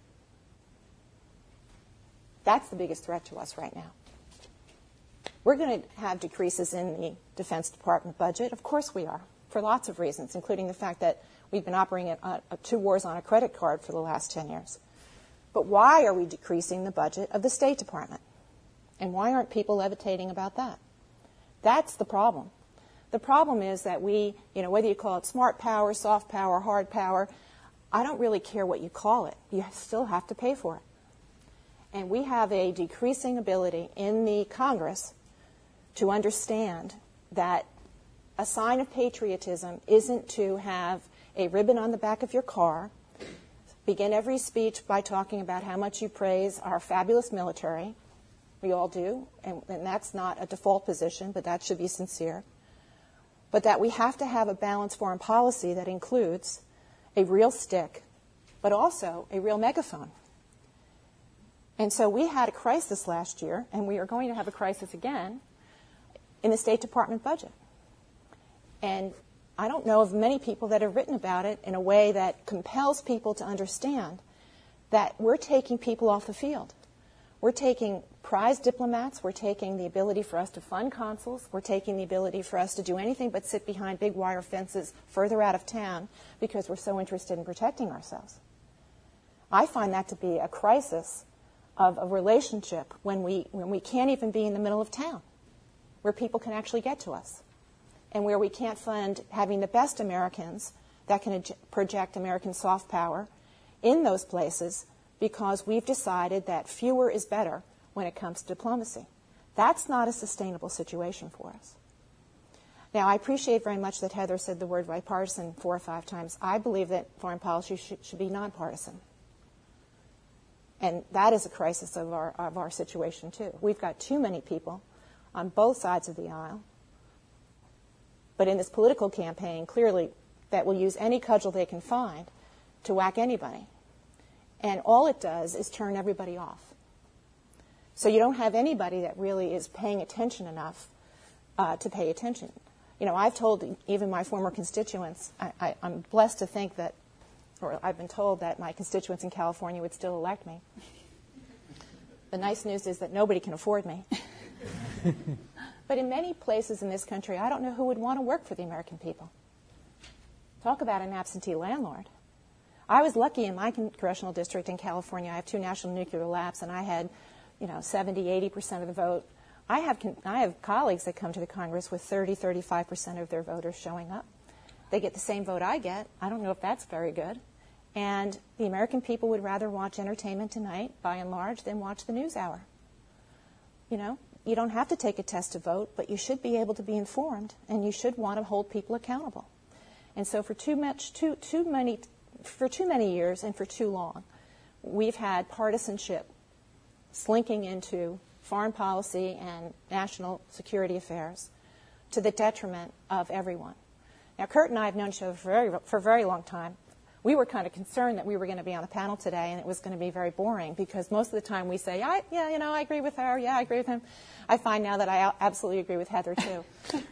E: That's the biggest threat to us right now. We're going to have decreases in the Defense Department budget. Of course we are, for lots of reasons, including the fact that we've been operating at uh, two wars on a credit card for the last ten years. But why are we decreasing the budget of the State Department? And why aren't people levitating about that? That's the problem. The problem is that we, you know, whether you call it smart power, soft power, hard power, I don't really care what you call it. You still have to pay for it. And we have a decreasing ability in the Congress to understand that a sign of patriotism isn't to have a ribbon on the back of your car, begin every speech by talking about how much you praise our fabulous military. We all do, and, and that's not a default position, but that should be sincere. But that we have to have a balanced foreign policy that includes a real stick, but also a real megaphone. And so we had a crisis last year, and we are going to have a crisis again in the State Department budget. And I don't know of many people that have written about it in a way that compels people to understand that we're taking people off the field. We're taking prize diplomats. We're taking the ability for us to fund consuls. We're taking the ability for us to do anything but sit behind big wire fences further out of town because we're so interested in protecting ourselves. I find that to be a crisis of a relationship when we, when we can't even be in the middle of town, where people can actually get to us, and where we can't fund having the best Americans that can project American soft power in those places because we've decided that fewer is better when it comes to diplomacy. That's not a sustainable situation for us. Now, I appreciate very much that Heather said the word bipartisan four or five times. I believe that foreign policy should, should be nonpartisan. And that is a crisis of our, of our situation, too. We've got too many people on both sides of the aisle, but in this political campaign, clearly, that will use any cudgel they can find to whack anybody. And all it does is turn everybody off. So you don't have anybody that really is paying attention enough uh, to pay attention. You know, I've told even my former constituents, I, I, I'm blessed to think that, or I've been told that my constituents in California would still elect me. The nice news is that nobody can afford me. But in many places in this country, I don't know who would want to work for the American people. Talk about an absentee landlord. I was lucky in my congressional district in California. I have two national nuclear labs, and I had, you know, seventy, eighty percent of the vote. I have I have colleagues that come to the Congress with thirty, thirty-five percent of their voters showing up. They get the same vote I get. I don't know if that's very good. And the American people would rather watch Entertainment Tonight, by and large, than watch the NewsHour. You know, you don't have to take a test to vote, but you should be able to be informed, and you should want to hold people accountable. And so for too much, too too many, for too many years and for too long, we've had partisanship slinking into foreign policy and national security affairs to the detriment of everyone. Now, Kurt and I have known each other for, very, for a very long time. We were kind of concerned that we were going to be on the panel today and it was going to be very boring because most of the time we say, I, yeah, you know, I agree with her, yeah, I agree with him. I find now that I absolutely agree with Heather, too.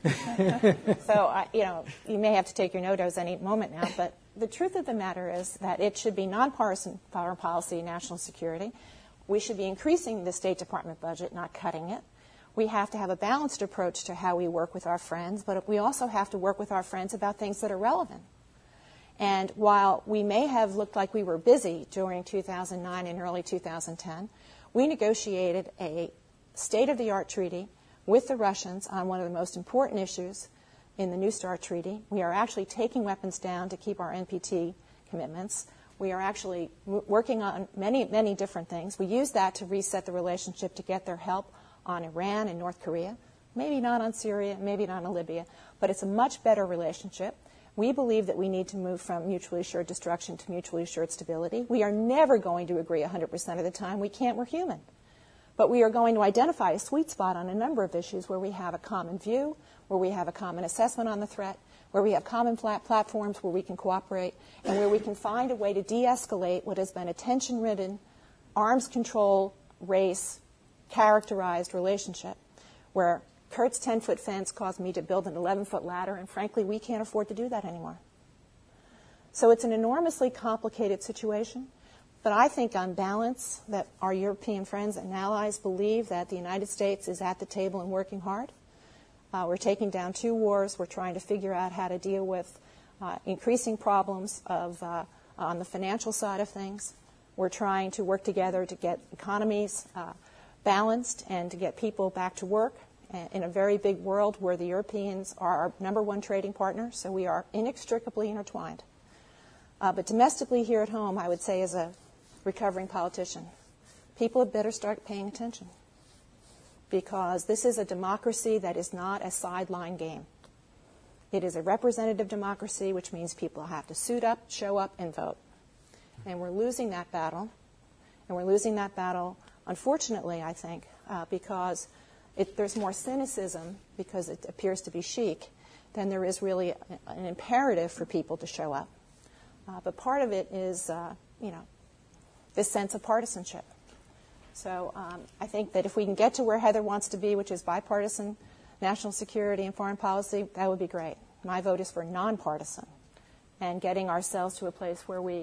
E: So, I, you know, you may have to take your notos any moment now, but the truth of the matter is that it should be nonpartisan foreign policy and national security. We should be increasing the State Department budget, not cutting it. We have to have a balanced approach to how we work with our friends, but we also have to work with our friends about things that are relevant. And while we may have looked like we were busy during two thousand nine and early two thousand ten, we negotiated a state-of-the-art treaty with the Russians on one of the most important issues in the New START treaty. We are actually taking weapons down to keep our N P T commitments. We are actually w- working on many, many different things. We use that to reset the relationship to get their help on Iran and North Korea. Maybe not on Syria, maybe not on Libya, but it's a much better relationship. We believe that we need to move from mutually assured destruction to mutually assured stability. We are never going to agree one hundred percent of the time. We can't. We're human. But we are going to identify a sweet spot on a number of issues where we have a common view, where we have a common assessment on the threat, where we have common flat platforms where we can cooperate, and where we can find a way to de-escalate what has been a tension-ridden, arms control, race, characterized relationship, where Kurt's ten-foot fence caused me to build an eleven-foot ladder, and frankly, we can't afford to do that anymore. So it's an enormously complicated situation, but I think on balance that our European friends and allies believe that the United States is at the table and working hard. Uh, we're taking down two wars. We're trying to figure out how to deal with uh, increasing problems of uh, on the financial side of things. We're trying to work together to get economies uh, balanced and to get people back to work in a very big world where the Europeans are our number one trading partner, so we are inextricably intertwined. Uh, but domestically here at home, I would say as a recovering politician, people had better start paying attention because this is a democracy that is not a sideline game. It is a representative democracy, which means people have to suit up, show up, and vote. And we're losing that battle, and we're losing that battle, unfortunately, I think, uh, because It, there's more cynicism because it appears to be chic than there is really a, an imperative for people to show up. Uh, but part of it is, uh, you know, this sense of partisanship. So um, I think that if we can get to where Heather wants to be, which is bipartisan national security and foreign policy, that would be great. My vote is for nonpartisan and getting ourselves to a place where we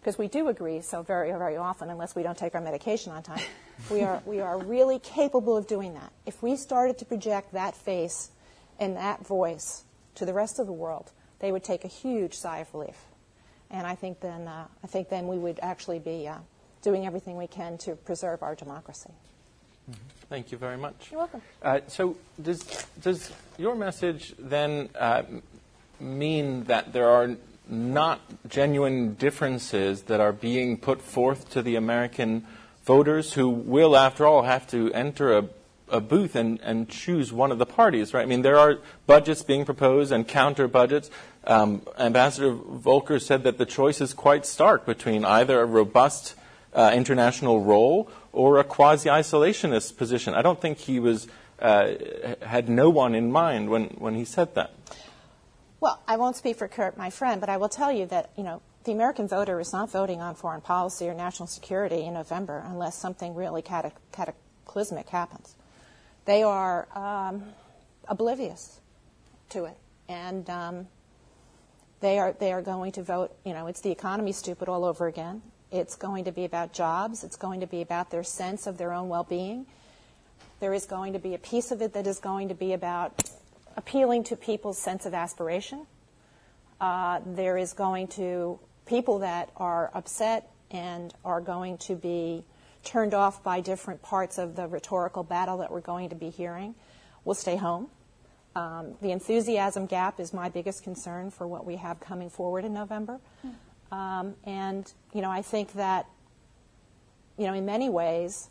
E: because we do agree so very, very often, unless we don't take our medication on time. We are, we are really capable of doing that. If we started to project that face and that voice to the rest of the world, they would take a huge sigh of relief. And I think then, uh, I think then we would actually be uh, doing everything we can to preserve our democracy.
D: Mm-hmm. Thank you very much.
E: You're welcome.
A: Uh, so does, does your message then uh, mean that there are not genuine differences that are being put forth to the American voters, who will, after all, have to enter a, a booth and, and choose one of the parties, right? I mean, there are budgets being proposed and counter budgets. Um, Ambassador Volker said that the choice is quite stark between either a robust uh, international role or a quasi-isolationist position. I don't think he was uh, had no one in mind when, when he said that.
E: Well, I won't speak for Kurt, my friend, but I will tell you that, you know, the American voter is not voting on foreign policy or national security in November unless something really catac- cataclysmic happens. They are um, oblivious to it, and um, they are they are going to vote. You know, it's the economy stupid all over again. It's going to be about jobs. It's going to be about their sense of their own well-being. There is going to be a piece of it that is going to be about appealing to people's sense of aspiration. Uh, there is going to people that are upset and are going to be turned off by different parts of the rhetorical battle that we're going to be hearing will stay home. Um, the enthusiasm gap is my biggest concern for what we have coming forward in November. Um, and, you know, I think that, you know, in many ways,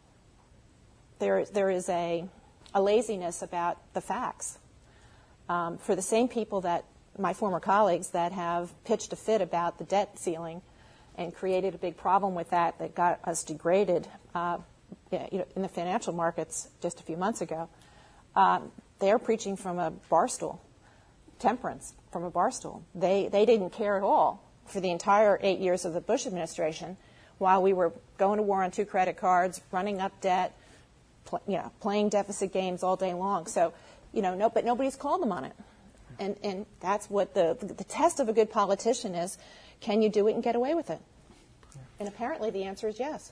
E: there there is a, a laziness about the facts. Um, for the same people that my former colleagues that have pitched a fit about the debt ceiling and created a big problem with that that got us degraded uh, you know, in the financial markets just a few months ago, um, they're preaching from a bar stool, temperance from a bar stool. They, they didn't care at all for the entire eight years of the Bush administration while we were going to war on two credit cards, running up debt, pl- you know, playing deficit games all day long. So, you know, no, but nobody's called them on it. And, and that's what the, the the test of a good politician is. Can you do it and get away with it? And apparently the answer is yes.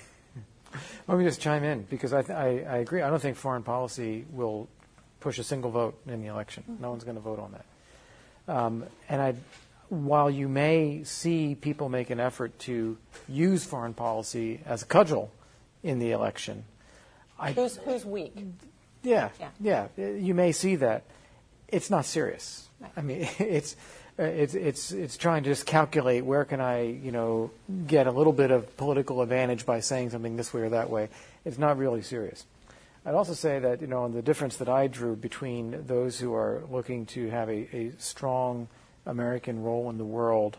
B: Let me just chime in, because I, th- I, I agree. I don't think foreign policy will push a single vote in the election. Mm-hmm. No one's going to vote on that. Um, and I, while you may see people make an effort to use foreign policy as a cudgel in the election, I,
E: who's who's weak?
B: Yeah,
E: yeah,
B: yeah. You may see that. It's not serious.
E: Right.
B: I mean, it's uh, it's it's it's trying to just calculate where can I, you know, get a little bit of political advantage by saying something this way or that way. It's not really serious. I'd also say that, you know, the difference that I drew between those who are looking to have a, a strong American role in the world,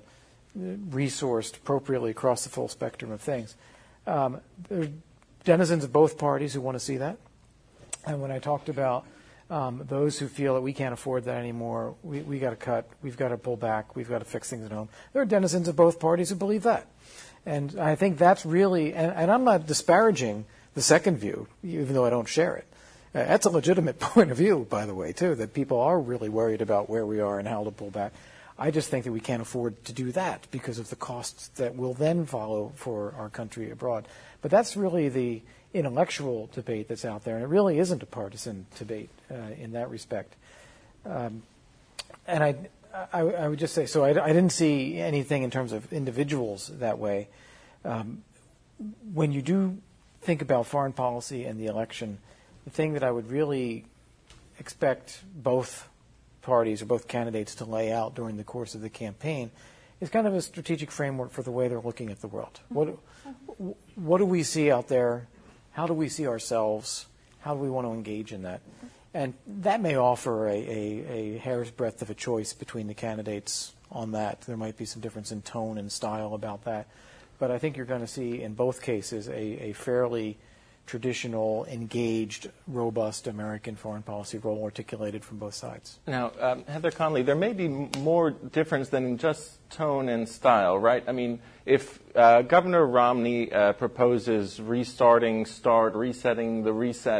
B: resourced appropriately across the full spectrum of things, um, there are denizens of both parties who want to see that. And when I talked about Um, those who feel that we can't afford that anymore, we, we got to cut, we've got to pull back, we've got to fix things at home. There are denizens of both parties who believe that. And I think that's really, and, and I'm not disparaging the second view, even though I don't share it. Uh, that's a legitimate point of view, by the way, too, that people are really worried about where we are and how to pull back. I just think that we can't afford to do that because of the costs that will then follow for our country abroad. But that's really the intellectual debate that's out there, and it really isn't a partisan debate uh, in that respect. Um, and I, I, I would just say, so I, I didn't see anything in terms of individuals that way. Um, when you do think about foreign policy and the election, the thing that I would really expect both parties or both candidates to lay out during the course of the campaign is kind of a strategic framework for the way they're looking at the world. What, what do we see out there? How do we see ourselves? How do we want to engage in that? And that may offer a, a, a hair's breadth of a choice between the candidates on that. There might be some difference in tone and style about that. But I think you're going to see in both cases a, a fairly traditional, engaged, robust American foreign policy role articulated from both sides.
A: Now, um, Heather Conley, there may be m- more difference than just tone and style, right? I mean, if uh, Governor Romney uh, proposes restarting, start, resetting the reset,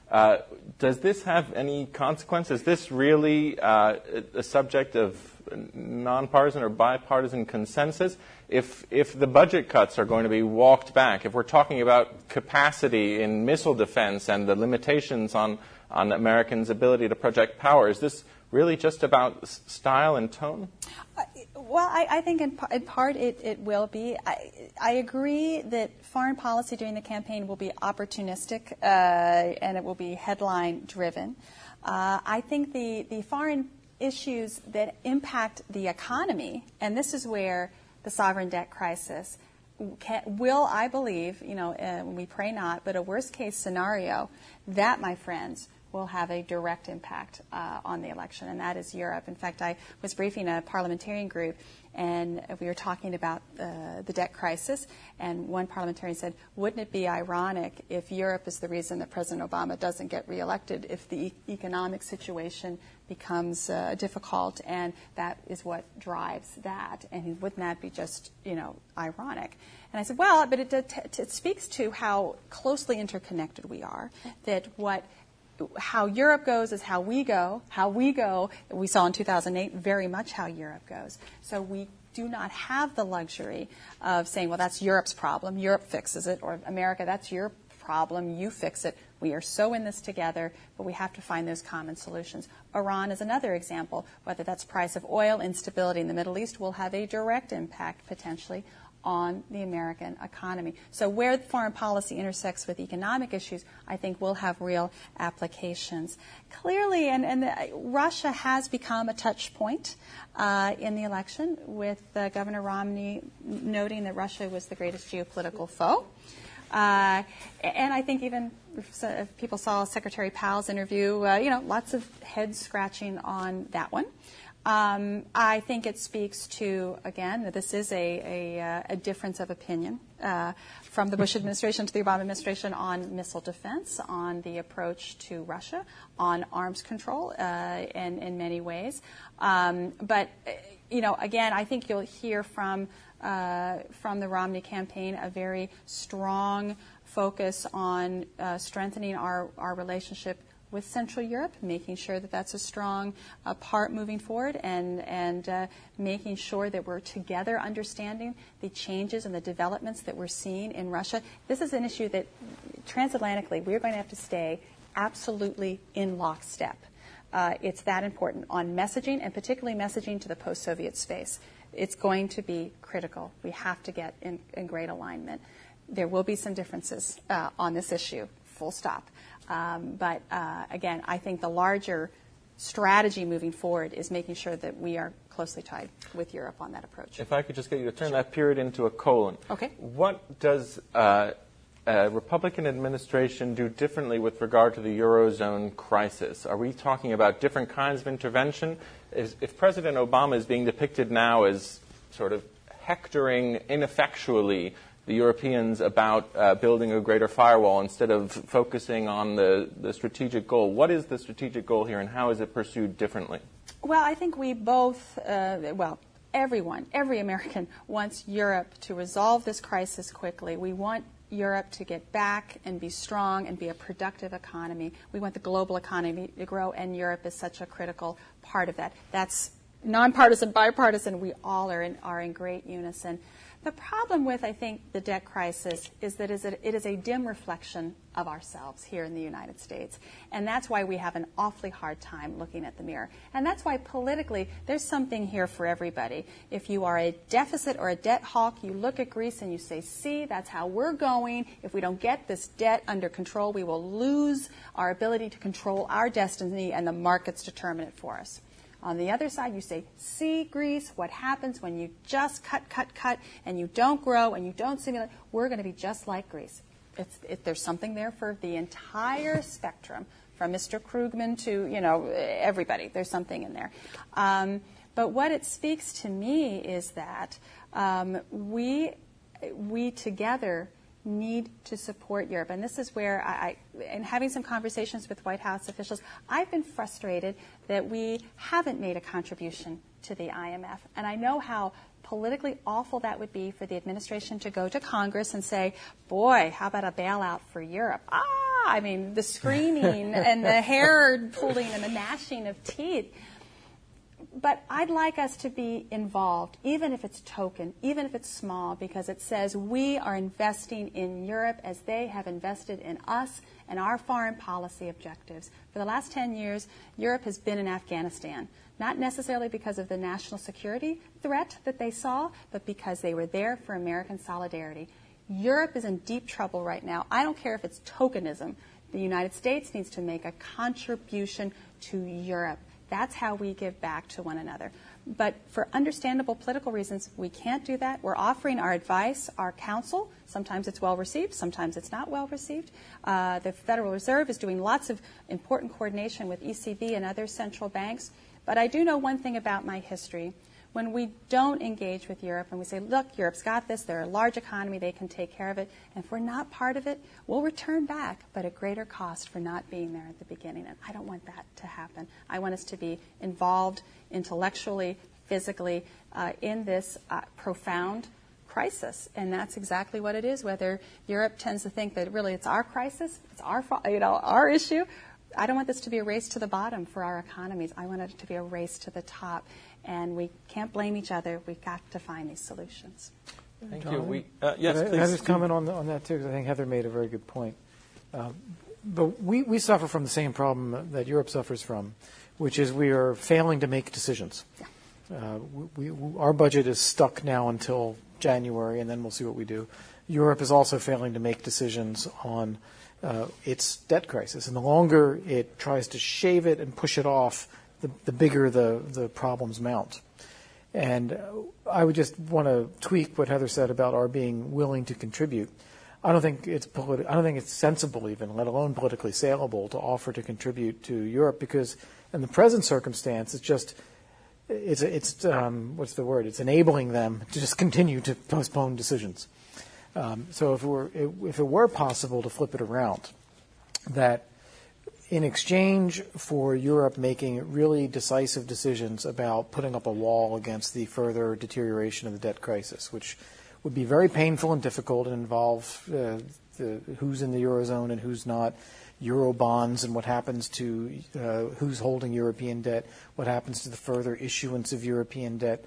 D: Uh, does this have any consequence? Is this really uh, a subject of nonpartisan or bipartisan consensus? If if the budget cuts are going to be walked back, if we're talking about capacity in missile defense and the limitations on, on Americans' ability to project power, is this really just about s- style and tone?
C: Uh, well, I, I think in, par- in part it, it will be. I, I agree that foreign policy during the campaign will be opportunistic uh, and it will be headline driven. Uh, I think the, the foreign issues that impact the economy, and this is where the sovereign debt crisis can, will, I believe, you know, uh, we pray not, but a worst case scenario, that, my friends, will have a direct impact uh, on the election, and that is Europe. In fact, I was briefing a parliamentarian group, and we were talking about uh, the debt crisis, and one parliamentarian said, wouldn't it be ironic if Europe is the reason that President Obama doesn't get reelected if the e- economic situation becomes uh, difficult, and that is what drives that, and wouldn't that be just, you know, ironic? And I said, well, but it, it, it speaks to how closely interconnected we are, that what how Europe goes is how we go. How we go, we saw in two thousand eight, very much how Europe goes. So we do not have the luxury of saying, well, that's Europe's problem, Europe fixes it, or America, that's your problem, you fix it. We are so in this together, but we have to find those common solutions. Iran is another example. Whether that's price of oil, instability in the Middle East will have a direct impact, potentially, on the American economy. So where foreign policy intersects with economic issues, I think will have real applications. Clearly, and, and the, Russia has become a touch point uh, in the election, with uh, Governor Romney noting that Russia was the greatest geopolitical foe. Uh, and I think even if, if people saw Secretary Powell's interview, uh, you know, lots of head scratching on that one. Um, I think it speaks to, again, that this is a, a, a difference of opinion uh, from the Bush administration to the Obama administration on missile defense, on the approach to Russia, on arms control uh, in, in many ways. Um, but, you know, again, I think you'll hear from uh, from the Romney campaign a very strong focus on uh, strengthening our, our relationship with Central Europe, making sure that that's a strong uh, part moving forward, and and uh, making sure that we're together understanding the changes and the developments that we're seeing in Russia. This is an issue that transatlantically we're going to have to stay absolutely in lockstep. Uh, it's that important on messaging, and particularly messaging to the post-Soviet space. It's going to be critical. We have to get in, in great alignment. There will be some differences uh, on this issue, full stop. Um, but, uh, again, I think the larger strategy moving forward is making sure that we are closely tied with Europe on that approach.
D: If I could just get you to turn sure. that period into a colon.
C: Okay.
D: What does uh, a Republican administration do differently with regard to the Eurozone crisis? Are we talking about different kinds of intervention? If, if President Obama is being depicted now as sort of hectoring ineffectually the Europeans about uh, building a greater firewall instead of focusing on the, the strategic goal. What is the strategic goal here, and how is it pursued differently?
C: Well, I think we both, uh, well, everyone, every American wants Europe to resolve this crisis quickly. We want Europe to get back and be strong and be a productive economy. We want the global economy to grow, and Europe is such a critical part of that. That's nonpartisan, bipartisan. We all are in, are in great unison. The problem with, I think, the debt crisis is that it is a dim reflection of ourselves here in the United States. And that's why we have an awfully hard time looking at the mirror. And that's why politically there's something here for everybody. If you are a deficit or a debt hawk, you look at Greece and you say, see, that's how we're going. If we don't get this debt under control, we will lose our ability to control our destiny, and the markets determine it for us. On the other side, you say, see, Greece, what happens when you just cut, cut, cut, and you don't grow and you don't stimulate? We're going to be just like Greece. It's, it, there's something there for the entire spectrum, from Mister Krugman to, you know, everybody. There's something in there. Um, but what it speaks to me is that um, we, we together need to support Europe. And this is where I, I, in having some conversations with White House officials, I've been frustrated that we haven't made a contribution to the I M F. And I know how politically awful that would be for the administration to go to Congress and say, boy, how about a bailout for Europe? Ah, I mean, the screaming and the hair pulling and the gnashing of teeth. But I'd like us to be involved, even if it's token, even if it's small, because it says we are investing in Europe as they have invested in us and our foreign policy objectives. For the last ten years, Europe has been in Afghanistan, not necessarily because of the national security threat that they saw, but because they were there for American solidarity. Europe is in deep trouble right now. I don't care if it's tokenism. The United States needs to make a contribution to Europe. That's how we give back to one another. But for understandable political reasons, we can't do that. We're offering our advice, our counsel. Sometimes it's well received, sometimes it's not well received. Uh, the Federal Reserve is doing lots of important coordination with E C B and other central banks. But I do know one thing about my history. When we don't engage with Europe and we say, look, Europe's got this, they're a large economy, they can take care of it, and if we're not part of it, we'll return back, but at greater cost for not being there at the beginning. And I don't want that to happen. I want us to be involved intellectually, physically, uh, in this uh, profound crisis. And that's exactly what it is, whether Europe tends to think that really it's our crisis, it's our, you know, our issue. I don't want this to be a race to the bottom for our economies. I want it to be a race to the top. And we can't blame each other. We've got to find these solutions.
D: Thank
B: John,
D: you. We, uh, yes,
B: can I,
D: please.
B: Can I just comment on, the, on that, too, because I think Heather made a very good point. Um, but we, we suffer from the same problem that Europe suffers from, which is we are failing to make decisions. Yeah. Uh, we, we, our budget is stuck now until January, and then we'll see what we do. Europe is also failing to make decisions on uh, its debt crisis. And the longer it tries to shave it and push it off, the, the bigger the, the problems mount. And I would just want to tweak what Heather said about our being willing to contribute. I don't think it's politi- I don't think it's sensible even, let alone politically saleable, to offer to contribute to Europe because in the present circumstance, it's just it's it's um, what's the word? It's enabling them to just continue to postpone decisions. Um, so if it were if it were possible to flip it around, that in exchange for Europe making really decisive decisions about putting up a wall against the further deterioration of the debt crisis, which would be very painful and difficult and involve uh, the, who's in the Eurozone and who's not, Euro bonds and what happens to uh, who's holding European debt, what happens to the further issuance of European debt.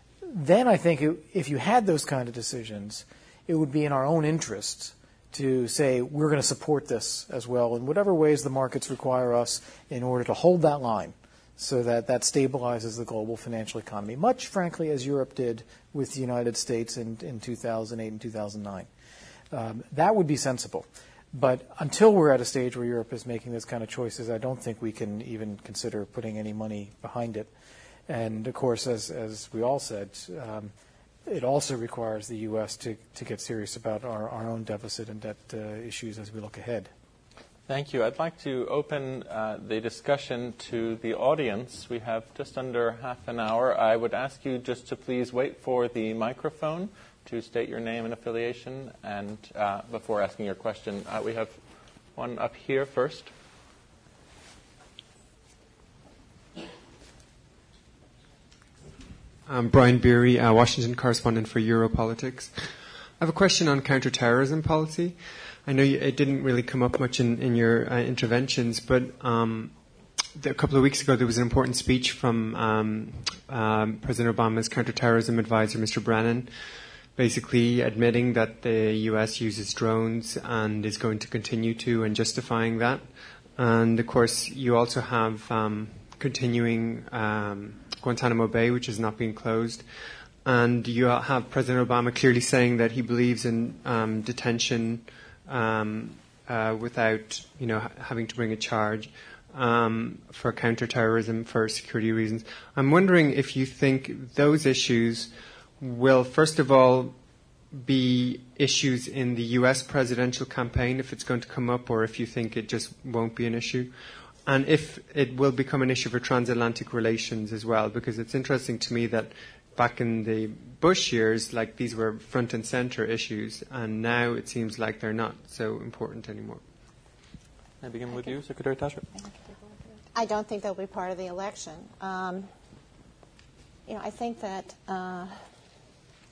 B: Then I think it, if you had those kind of decisions, it would be in our own interests to say we're going to support this as well in whatever ways the markets require us in order to hold that line so that that stabilizes the global financial economy, much frankly as Europe did with the United States in, in two thousand eight and two thousand nine. Um, that would be sensible. But until we're at a stage where Europe is making those kind of choices, I don't think we can even consider putting any money behind it. And, of course, as, as we all said, um, it also requires the U S to, to get serious about our, our own deficit and debt uh, issues as we look ahead.
D: Thank you. I'd like to open uh, the discussion to the audience. We have just under half an hour. I would ask you just to please wait for the microphone to state your name and affiliation. And uh, before asking your question, uh, we have one up here first.
F: I'm Brian Beery, uh, Washington correspondent for Europolitics. I have a question on counterterrorism policy. I know you, it didn't really come up much in, in your uh, interventions, but um, a couple of weeks ago there was an important speech from um, um, President Obama's counterterrorism advisor, Mister Brennan, basically admitting that the U S uses drones and is going to continue to and justifying that. And, of course, you also have um, continuing um, Guantanamo Bay, which is not being closed. And you have President Obama clearly saying that he believes in um, detention um, uh, without, you know, ha- having to bring a charge um, for counterterrorism for security reasons. I'm wondering if you think those issues will, first of all, be issues in the U S presidential campaign if it's going to come up, or if you think it just won't be an issue. And if it will become an issue for transatlantic relations as well, because it's interesting to me that back in the Bush years, like these were front and center issues, and now it seems like they're not so important anymore.
D: Can I begin with you, Secretary Tasker?
E: I don't think they'll be part of the election. Um, you know, I think that uh,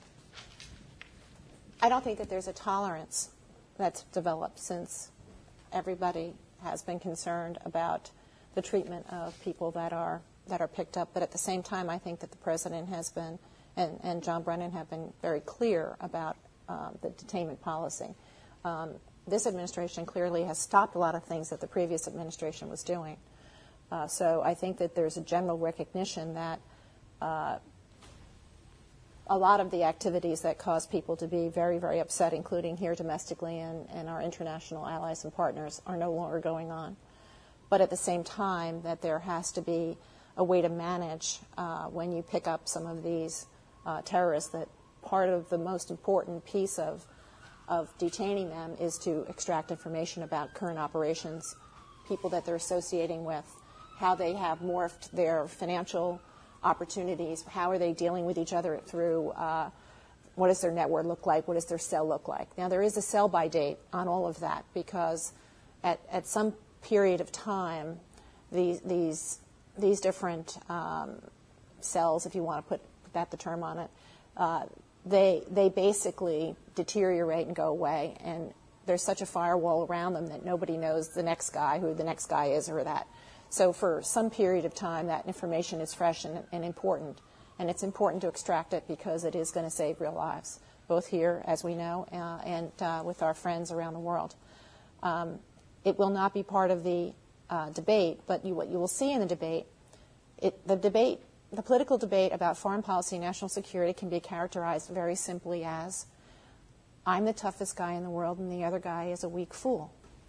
E: I don't think that there's a tolerance that's developed since everybody has been concerned about the treatment of people that are that are picked up. But at the same time, I think that the president has been, and, and John Brennan have been very clear about uh, the detainment policy. Um, this administration clearly has stopped a lot of things that the previous administration was doing. Uh, so I think that there's a general recognition that uh, a lot of the activities that cause people to be very, very upset, including here domestically and, and our international allies and partners, are no longer going on. But at the same time, that there has to be a way to manage uh, when you pick up some of these uh, terrorists, that part of the most important piece of, of detaining them is to extract information about current operations, people that they're associating with, how they have morphed their financial opportunities, how are they dealing with each other through, uh, what does their network look like, what does their cell look like. Now, there is a sell-by date on all of that, because at, at some period of time, these, these, these different um, cells, if you want to put that the term on it, uh, they, they basically deteriorate and go away, and there's such a firewall around them that nobody knows the next guy, who the next guy is, or that. So for some period of time, that information is fresh and, and important, and it's important to extract it because it is going to save real lives, both here, as we know, uh, and uh, with our friends around the world. Um, it will not be part of the uh, debate, but you, what you will see in the debate, it, the debate, the political debate about foreign policy and national security can be characterized very simply as, I'm the toughest guy in the world and the other guy is a weak fool.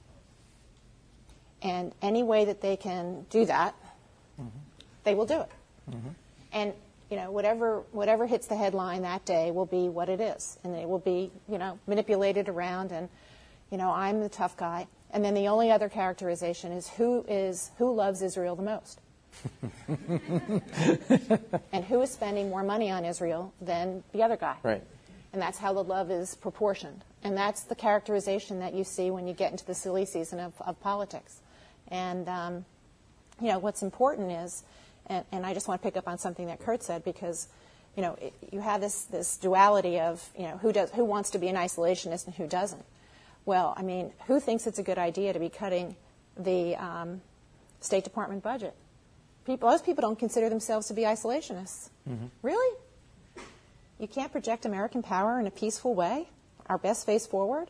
E: And any way that they can do that, mm-hmm. they will do it. Mm-hmm. And, you know, whatever whatever hits the headline that day will be what it is. And it will be, you know, manipulated around and, you know, I'm the tough guy. And then the only other characterization is who is who loves Israel the most? And who is spending more money on Israel than the other guy?
A: Right.
E: And that's how the love is proportioned. And that's the characterization that you see when you get into the silly season of, of politics. And, um, you know, what's important is, and, and I just want to pick up on something that Kurt said, because, you know, it, you have this, this duality of, you know, who does, who wants to be an isolationist and who doesn't. Well, I mean, who thinks it's a good idea to be cutting the um, State Department budget? People, most people don't consider themselves to be isolationists. Mm-hmm. Really? You can't project American power in a peaceful way? Our best face forward?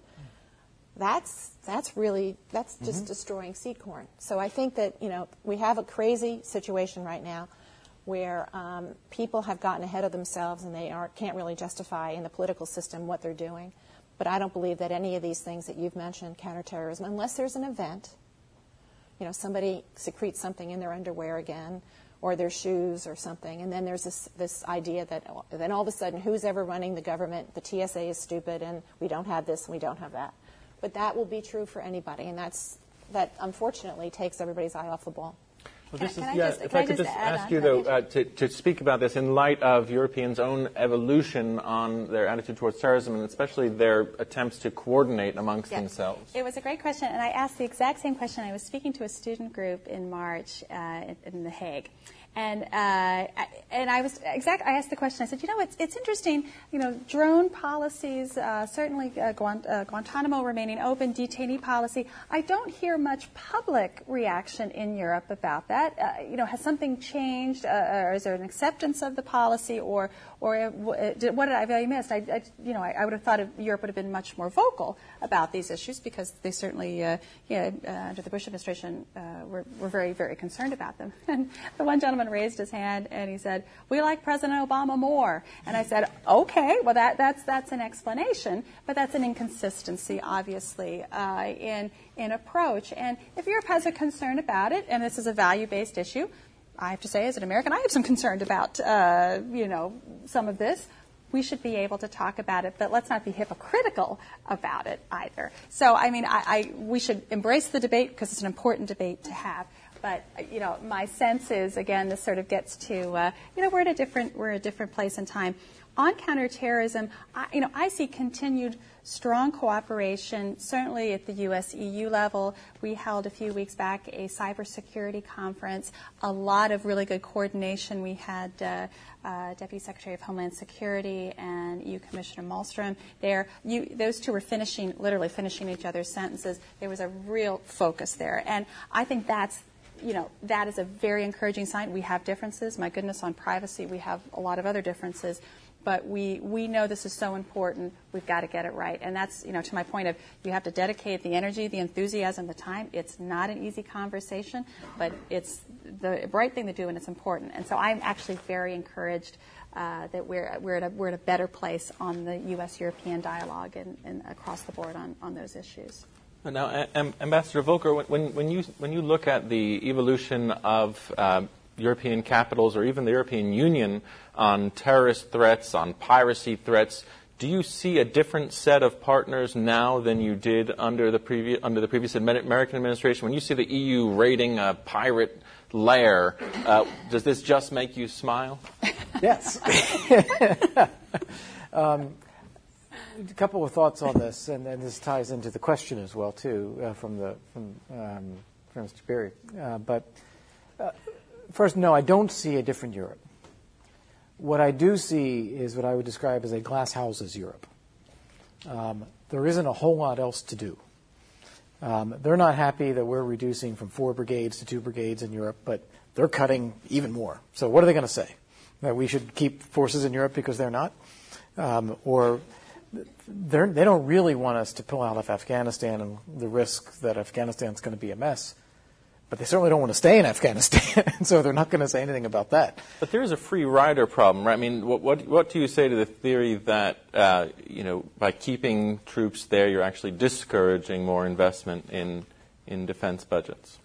E: That's that's really, that's just mm-hmm. destroying seed corn. So I think that, you know, we have a crazy situation right now where um, people have gotten ahead of themselves and they are, can't really justify in the political system what they're doing. But I don't believe that any of these things that you've mentioned, counterterrorism, unless there's an event, you know, somebody secretes something in their underwear again, or their shoes or something, and then there's this, this idea that then all of a sudden who's ever running the government, the T S A is stupid and we don't have this and we don't have that. But that will be true for anybody, and that's that unfortunately takes everybody's eye off the ball.
A: Well,
C: can,
A: this is,
C: can
A: yeah,
C: I just,
A: if
C: I,
A: I could just
C: just
A: ask you, though, uh, to, to speak about this in light of Europeans' own evolution on their attitude towards terrorism, and especially their attempts to coordinate amongst
C: yes.
A: themselves.
C: It was a great question, and I asked the exact same question. I was speaking to a student group in March uh, in, in The Hague. And uh, I, and I was exact. I asked the question. I said, you know, it's it's interesting. You know, drone policies, uh, certainly uh, Guant- uh, Guantanamo remaining open, detainee policy. I don't hear much public reaction in Europe about that. Uh, you know, has something changed, uh, or is there an acceptance of the policy, or or uh, what did I value missed? I, I you know, I, I would have thought Europe would have been much more vocal about these issues because they certainly, uh, yeah, uh, under the Bush administration, uh, were were very very concerned about them. And the one gentleman raised his hand and he said, "We like President Obama more." And I said, "Okay, well that that's that's an explanation, but that's an inconsistency, obviously, uh, in in approach. And if Europe has a concern about it, and this is a value-based issue, I have to say, as an American, I have some concern about uh, you know some of this. We should be able to talk about it, but let's not be hypocritical about it either. So, I mean, I, I we should embrace the debate because it's an important debate to have." But, you know, my sense is, again, this sort of gets to, uh, you know, we're at a different, we're at a different place in time. on counterterrorism, I, you know, I see continued strong cooperation, certainly at the U S E U level. We held a few weeks back a cybersecurity conference, a lot of really good coordination. We had uh, uh, Deputy Secretary of Homeland Security and E U Commissioner Malmstrom there. You, those two were finishing, literally finishing each other's sentences. There was a real focus there. And I think that's You know, that is a very encouraging sign. We have differences. My goodness, on privacy, we have a lot of other differences. But we, we know this is so important. We've got to get it right. And that's, you know, to my point of you have to dedicate the energy, the enthusiasm, the time. It's not an easy conversation, but it's the right thing to do, and it's important. And so I'm actually very encouraged uh, that we're, we're, at a, we're at a better place on the U S European dialogue and, and across the board on, on those issues.
D: Now, um, Ambassador Volker, when, when, you, when you look at the evolution of um, European capitals or even the European Union on terrorist threats, on piracy threats, do you see a different set of partners now than you did under the previous, under the previous American administration? When you see the E U raiding a pirate lair, uh, does this just make you smile?
B: Yes. um, A couple of thoughts on this, and, and this ties into the question as well, too, uh, from the from, um, from Mister Beery. Uh, but uh, first, no, I don't see a different Europe. What I do see is what I would describe as a glass houses Europe. Um, there isn't a whole lot else to do. Um, they're not happy that we're reducing from four brigades to two brigades in Europe, but they're cutting even more. So what are they going to say? That we should keep forces in Europe because they're not? Um, or... They're, they don't really want us to pull out of Afghanistan and the risk that Afghanistan's going to be a mess. But they certainly don't want to stay in Afghanistan, so they're not going to say anything about that.
D: But there is a free rider problem, right? I mean, what, what, what do you say to the theory that, uh, you know, by keeping troops there, you're actually discouraging more investment in, in defense budgets?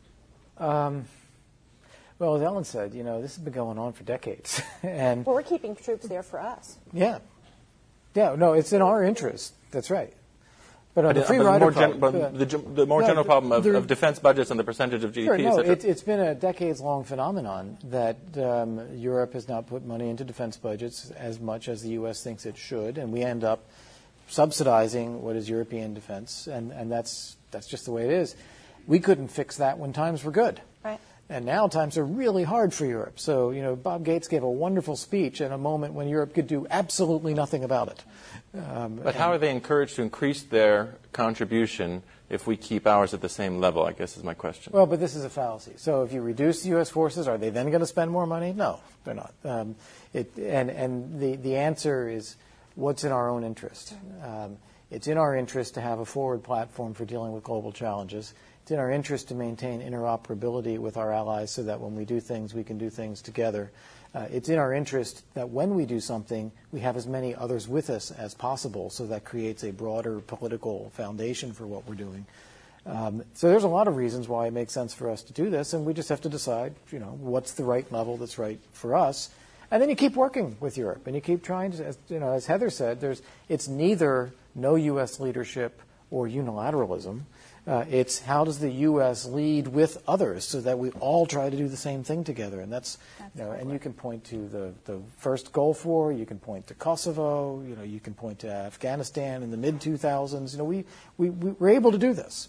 B: Um, well, as Ellen said, you know, this has been going on for decades. and
E: Well, we're keeping troops there for us.
B: Yeah. Yeah, no, it's in our interest. That's right. But on
D: but
B: the free
D: but
B: rider
D: more gen-
B: problem,
D: but the, the more
B: no,
D: general problem of,
B: there,
D: of defense budgets and the percentage of G D P,
B: sure, no,
D: et cetera.
B: it, it's been a decades-long phenomenon that um, Europe has not put money into defense budgets as much as the U S thinks it should, and we end up subsidizing what is European defense, and, and that's that's just the way it is. We couldn't fix that when times were good.
E: Right.
B: And now times are really hard for Europe. So, you know, Bob Gates gave a wonderful speech at a moment when Europe could do absolutely nothing about it. Um,
D: but how are they encouraged to increase their contribution if we keep ours at the same level, I guess is my question.
B: Well, but this is a fallacy. So if you reduce U S forces, are they then going to spend more money? No, they're not. Um, it, and and the, the answer is what's in our own interest. Um, it's in our interest to have a forward platform for dealing with global challenges. It's in our interest to maintain interoperability with our allies so that when we do things, we can do things together. Uh, it's in our interest that when we do something, we have as many others with us as possible, so that creates a broader political foundation for what we're doing. Um, so there's a lot of reasons why it makes sense for us to do this, and we just have to decide, you know, what's the right level that's right for us. And then you keep working with Europe, and you keep trying to, as, you know, as Heather said, there's it's neither no U S leadership or unilateralism. Uh, it's how does the U S lead with others so that we all try to do the same thing together. And that's, that's you know, and you can point to the, the first Gulf War, you can point to Kosovo, you know, you can point to Afghanistan in the mid two thousands. You know, we, we, we were able to do this.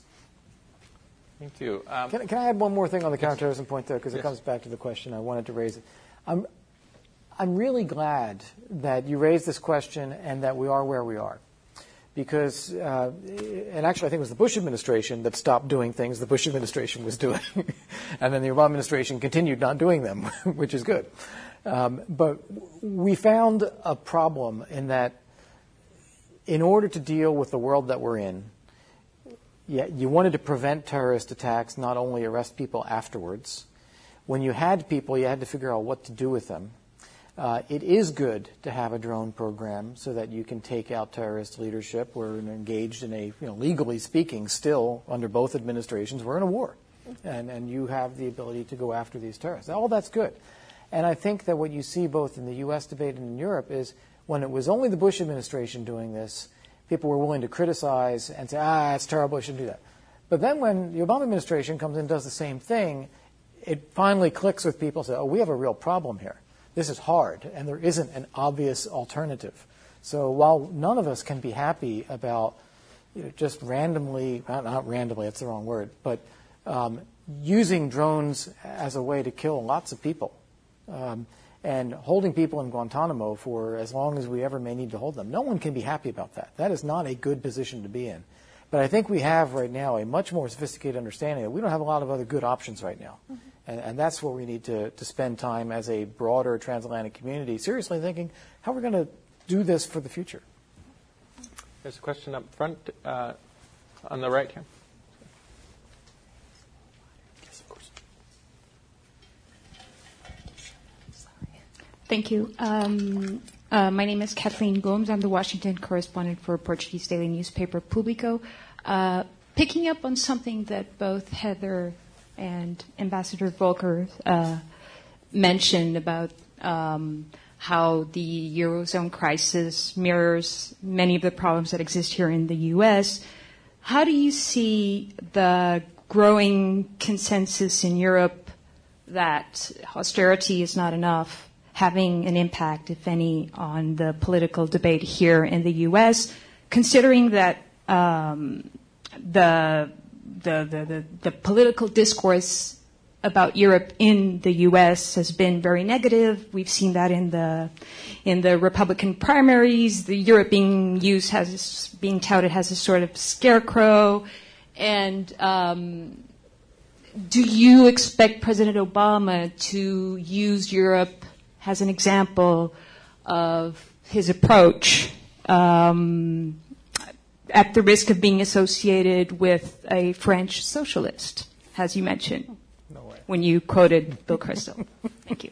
D: Thank you. Um,
B: can, can I add one more thing on the counterterrorism point, though, because
D: yes.
B: it comes back to the question I wanted to raise. I'm, I'm really glad that you raised this question and that we are where we are. Because, uh, and actually I think it was the Bush administration that stopped doing things the Bush administration was doing. And then the Obama administration continued not doing them, which is good. Um, but we found a problem in that in order to deal with the world that we're in, yeah, you wanted to prevent terrorist attacks, not only arrest people afterwards. When you had people, you had to figure out what to do with them. Uh, it is good to have a drone program so that you can take out terrorist leadership. We're engaged in a, you know, legally speaking, still under both administrations, we're in a war. And, and you have the ability to go after these terrorists. All that's good. And I think that what you see both in the U S debate and in Europe is when it was only the Bush administration doing this, people were willing to criticize and say, ah, it's terrible, we shouldn't do that. But then when the Obama administration comes in and does the same thing, it finally clicks with people and says, oh, we have a real problem here. this is hard, and there isn't an obvious alternative. So while none of us can be happy about you know, just randomly, not, not randomly, that's the wrong word, but um, using drones as a way to kill lots of people um, and holding people in Guantanamo for as long as we ever may need to hold them, no one can be happy about that. That is not a good position to be in. But I think we have right now a much more sophisticated understanding that we don't have a lot of other good options right now. Mm-hmm. And, and that's where we need to, to spend time as a broader transatlantic community, seriously thinking how we're going to do this for the future.
D: There's a question up front uh, on the right here. Yes, of course.
G: Thank you. Um, uh, my name is Kathleen Gomes. I'm the Washington correspondent for Portuguese daily newspaper Público. Uh, picking up on something that both Heather and Ambassador Volker uh, mentioned about um, how the Eurozone crisis mirrors many of the problems that exist here in the U S. How do you see the growing consensus in Europe that austerity is not enough having an impact, if any, on the political debate here in the U S, considering that um, the, the, the, the, the political discourse about Europe in the U S has been very negative. We've seen that in the in the Republican primaries. The Europe being used as being touted as a sort of scarecrow. And um, do you expect President Obama to use Europe as an example of his approach, um, at the risk of being associated with a French socialist, as you mentioned? When you quoted Bill Kristol. Thank you.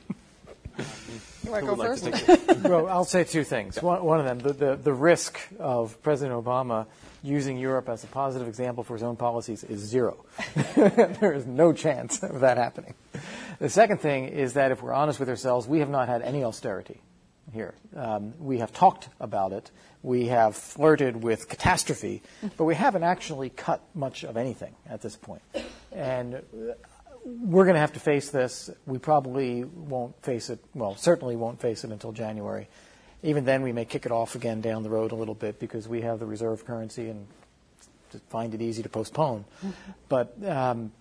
E: You want to go first?
B: Well, I'll say two things. One, one of them, the, the, the risk of President Obama using Europe as a positive example for his own policies is zero. There is no chance of that happening. The second thing is that if we're honest with ourselves, we have not had any austerity here. Um, we have talked about it. We have flirted with catastrophe, but we haven't actually cut much of anything at this point. And we're going to have to face this. We probably won't face it, well, certainly won't face it until January. Even then, we may kick it off again down the road a little bit because we have the reserve currency and find it easy to postpone. Mm-hmm. But um,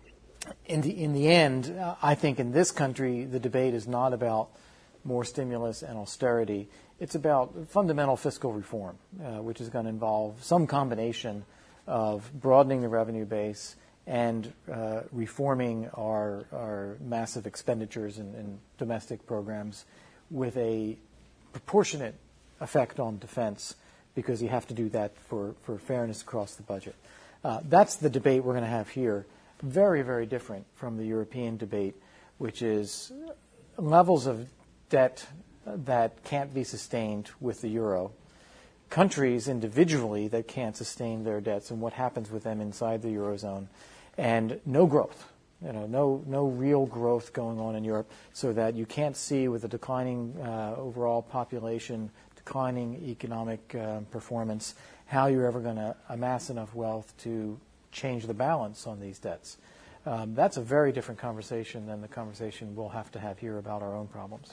B: in the in the end, uh, I think in this country, the debate is not about more stimulus and austerity. It's about fundamental fiscal reform, uh, which is going to involve some combination of broadening the revenue base and uh, reforming our, our massive expenditures in, in domestic programs with a proportionate effect on defense, because you have to do that for, for fairness across the budget. Uh, that's the debate we're going to have here. Very, very different from the European debate, which is levels of debt that can't be sustained with the euro, countries individually that can't sustain their debts and what happens with them inside the Eurozone, and no growth, you know, no no real growth going on in Europe, so that you can't see with a declining uh, overall population, declining economic uh, performance, how you're ever going to amass enough wealth to change the balance on these debts. Um, that's a very different conversation than the conversation we'll have to have here about our own problems.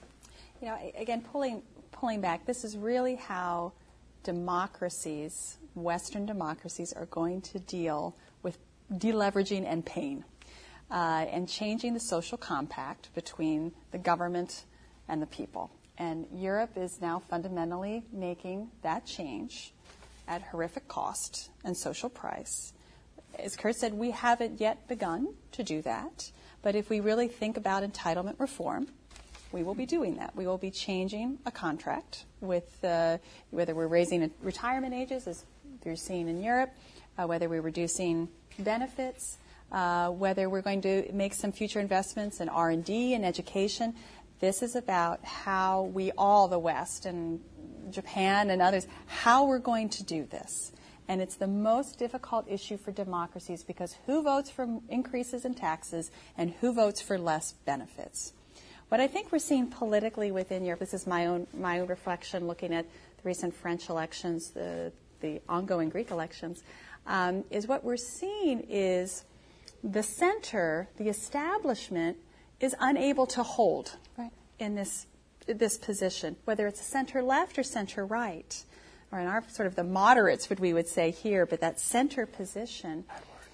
C: You know, again, pulling pulling back, this is really how democracies, Western democracies, are going to deal with deleveraging and pain, uh, and changing the social compact between the government and the people. And Europe is now fundamentally making that change at horrific cost and social price. As Kurt said, we haven't yet begun to do that. But if we really think about entitlement reform, we will be doing that. We will be changing a contract with uh, whether we're raising retirement ages, as you're seeing in Europe, uh, whether we're reducing benefits, uh, whether we're going to make some future investments in R and D and education. This is about how we all, the West and Japan and others, how we're going to do this. And it's the most difficult issue for democracies, because who votes for increases in taxes and who votes for less benefits? What I think we're seeing politically within Europe, this is my own my own reflection looking at the recent French elections, the, the ongoing Greek elections, um, is what we're seeing is the center, the establishment, is unable to hold.
E: Right.
C: in this this position, whether it's center left or center right, or in our sort of the moderates, what we would say here, but that center position,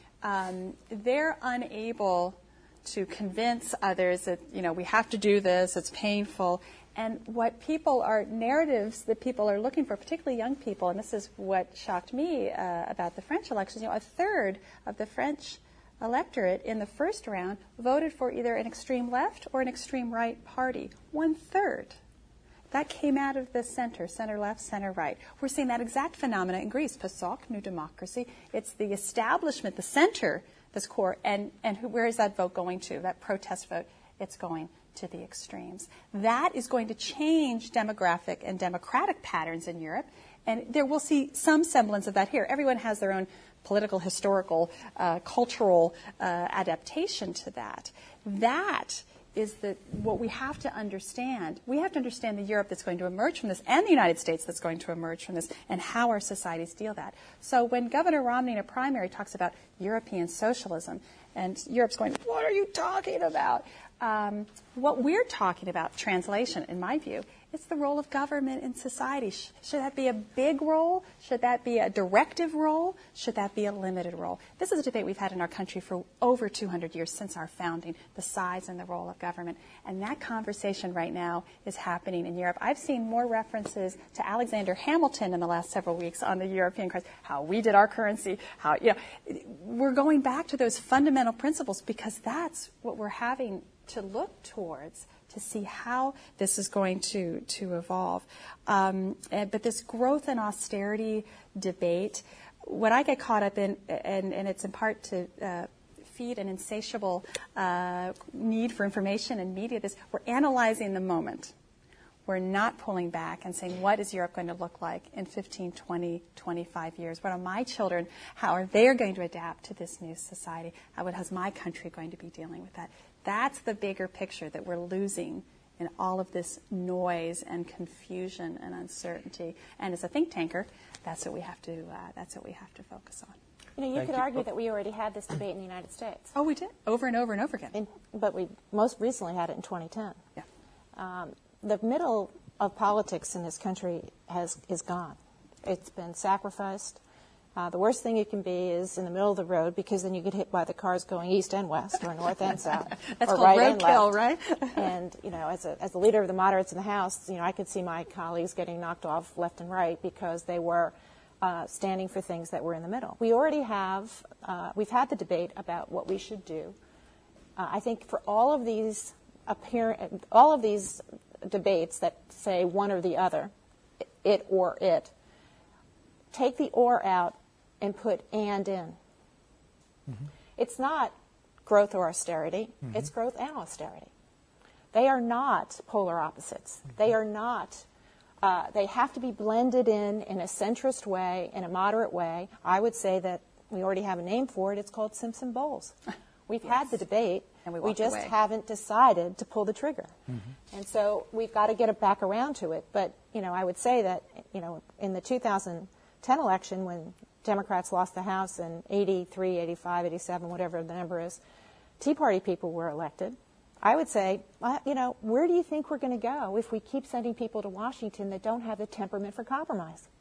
C: um, they're unable to convince others that, you know, we have to do this, it's painful. And what people are, narratives that people are looking for, particularly young people, and this is what shocked me uh, about the French elections, you know, a third of the French electorate in the first round voted for either an extreme left or an extreme right party. One third. That came out of the center, center left, center right. We're seeing that exact phenomena in Greece. PASOK, New Democracy. It's the establishment, the center, this core. And, and who, where is that vote going to, that protest vote? It's going to the extremes. That is going to change demographic and democratic patterns in Europe. And there we'll see some semblance of that here. Everyone has their own political, historical, uh, cultural uh, adaptation to that. That is the, what we have to understand. We have to understand the Europe that's going to emerge from this and the United States that's going to emerge from this and how our societies deal that. So when Governor Romney in a primary talks about European socialism and Europe's going, what are you talking about? Um, what we're talking about, translation, in my view, it's the role of government in society. Sh- should that be a big role? Should that be a directive role? Should that be a limited role? This is a debate we've had in our country for over two hundred years since our founding, the size and the role of government. And that conversation right now is happening in Europe. I've seen more references to Alexander Hamilton in the last several weeks on the European crisis, how we did our currency, how, you know, we're going back to those fundamental principles because that's what we're having to look towards to see how this is going to, to evolve. Um, and, but this growth and austerity debate, what I get caught up in, and, and it's in part to uh, feed an insatiable uh, need for information and media, this we're analyzing the moment. We're not pulling back and saying, what is Europe going to look like in fifteen, twenty, twenty-five years? What are my children, how are they going to adapt to this new society? How is my country going to be dealing with that? That's the bigger picture that we're losing in all of this noise and confusion and uncertainty. And as a think tanker, that's what we have to, uh, that's what we have to focus on.
E: You know, you
D: Thank
E: could
D: you.
E: argue that we already had this debate in the United States.
C: Oh, we did? Over and over and over again.
E: In, but we most recently had it in twenty ten.
C: Yeah.
E: Um, the middle of politics in this country has is gone. It's been sacrificed. Uh, the worst thing you can be is in the middle of the road because then you get hit by the cars going east and west or north and south.
C: That's
E: or
C: called
E: right and
C: roadkill,
E: left.
C: right?
E: And, you know, as a, as the leader of the moderates in the House, you know, I could see my colleagues getting knocked off left and right because they were uh, standing for things that were in the middle. We already have, uh, we've had the debate about what we should do. Uh, I think for all of these appear, all of these debates that say one or the other, it or it, take the or out and put and in. Mm-hmm. It's not growth or austerity. Mm-hmm. It's growth and austerity. They are not polar opposites. Mm-hmm. They are not, uh, they have to be blended in in a centrist way, in a moderate way. I would say that we already have a name for it. It's called Simpson-Bowles. We've yes. had the debate.
C: And we,
E: we just
C: away.
E: haven't decided to pull the trigger.
F: Mm-hmm.
E: And so we've got to get it back around to it. But, you know, I would say that, you know, in the two thousand ten election when Democrats lost the House in eighty-three, eighty-five, eighty-seven, whatever the number is, Tea Party people were elected. I would say, well, you know, where do you think we're going to go if we keep sending people to Washington that don't have the temperament for compromise?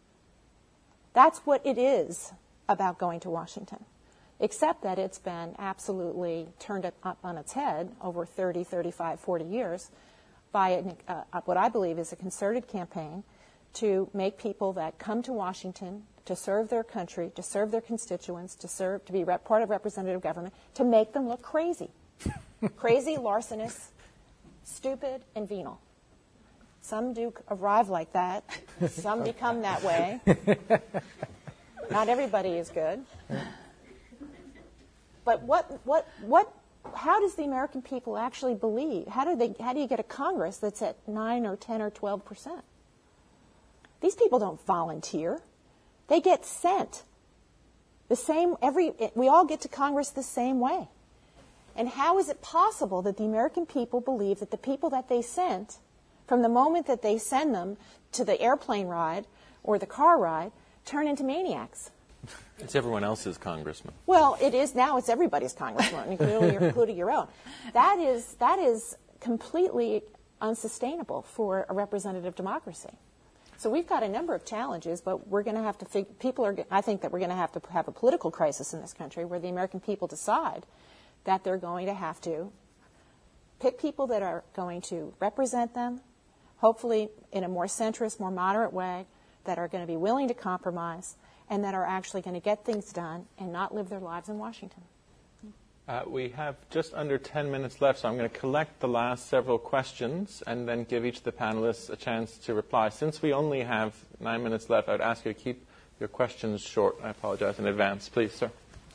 E: That's what it is about going to Washington, except that it's been absolutely turned up on its head over thirty, thirty-five, forty years by an, uh, what I believe is a concerted campaign to make people that come to Washington to serve their country, to serve their constituents, to serve, to be rep- part of representative government, to make them look crazy. Crazy, larcenous, stupid, and venal. Some do arrive like that. Some become that way. Not everybody is good. But what, what, what, how does the American people actually believe? How do they, how do you get a Congress that's at nine or ten or twelve percent? These people don't volunteer. They get sent. The same, every, we all get to Congress the same way. And how is it possible that the American people believe that the people that they sent, from the moment that they send them to the airplane ride or the car ride, turn into maniacs?
D: It's everyone else's congressman.
E: Well, it is now. It's everybody's congressman, including your, including your own. That is that is completely unsustainable for a representative democracy. So we've got a number of challenges, but we're going to have to figure, people are, I think that we're going to have to have a political crisis in this country where the American people decide that they're going to have to pick people that are going to represent them, hopefully in a more centrist, more moderate way, that are going to be willing to compromise, and that are actually going to get things done and not live their lives in Washington.
D: Uh, we have just under ten minutes left, so I'm going to collect the last several questions and then give each of the panelists a chance to reply. Since we only have nine minutes left, I would ask you to keep your questions short. I apologize in advance. Please, sir.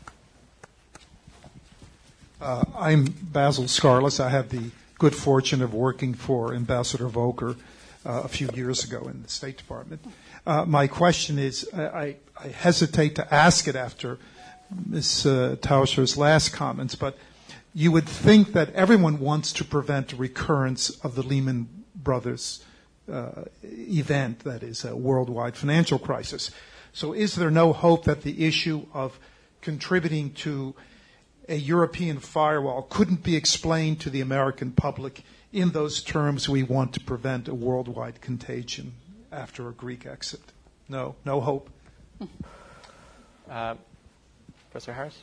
H: Uh, I'm Basil Scarless. I had the good fortune of working for Ambassador Volker uh, a few years ago in the State Department. Uh, my question is, I, I hesitate to ask it after Miz Uh, Tauscher's last comments, but you would think that everyone wants to prevent a recurrence of the Lehman Brothers uh, event, that is a worldwide financial crisis. So is there no hope that the issue of contributing to a European firewall couldn't be explained to the American public in those terms? We want to prevent a worldwide contagion after a Greek exit. No, no hope.
D: Uh, Professor Harris?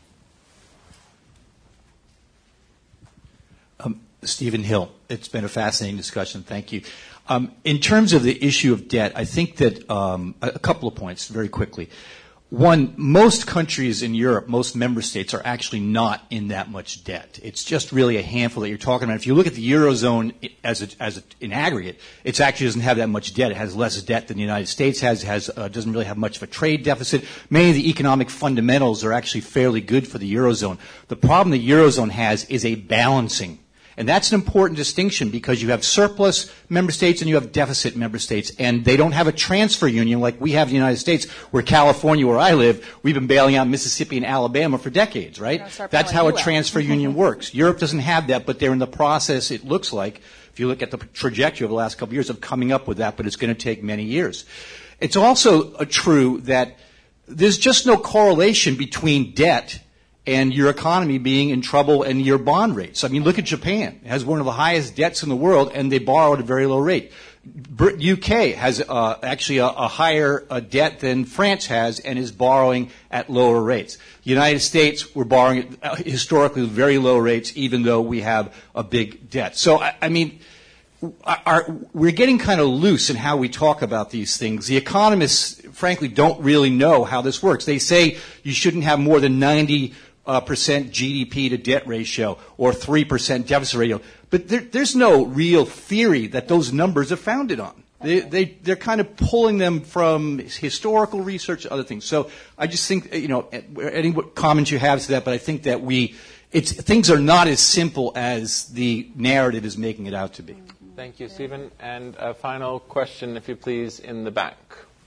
I: Um, Stephen Hill. It's been a fascinating discussion. Thank you. Um, in terms of the issue of debt, I think that um, a, a couple of points very quickly. One, most countries in Europe, most member states are actually not in that much debt. It's just really a handful that you're talking about. If you look at the Eurozone as a, as a, in aggregate, it actually doesn't have that much debt. It has less debt than the United States has, has uh, doesn't really have much of a trade deficit. Many of the economic fundamentals are actually fairly good for the Eurozone. The problem the Eurozone has is a balancing. And that's an important distinction because you have surplus member states and you have deficit member states, and they don't have a transfer union like we have in the United States, where California, where I live, we've been bailing out Mississippi and Alabama for decades, right? That's how a transfer union works. Europe doesn't have that, but they're in the process, it looks like, if you look at the trajectory of the last couple of years, of coming up with that, but it's going to take many years. It's also uh, true that there's just no correlation between debt and your economy being in trouble and your bond rates. I mean, look at Japan. It has one of the highest debts in the world, and they borrow at a very low rate. U K has uh, actually a, a higher uh, debt than France has and is borrowing at lower rates. The United States, we're borrowing at uh, historically very low rates, even though we have a big debt. So, I, I mean, our, we're getting kind of loose in how we talk about these things. The economists, frankly, don't really know how this works. They say you shouldn't have more than ninety Uh, percent G D P to debt ratio or three percent deficit ratio. But there, there's no real theory that those numbers are founded on. They, they, they're kind of pulling them from historical research, other things. So I just think, you know, any comments you have to that, but I think that we, it's, things are not as simple as the narrative is making it out to be.
D: Thank you, Stephen. And a final question, if you please, in the back.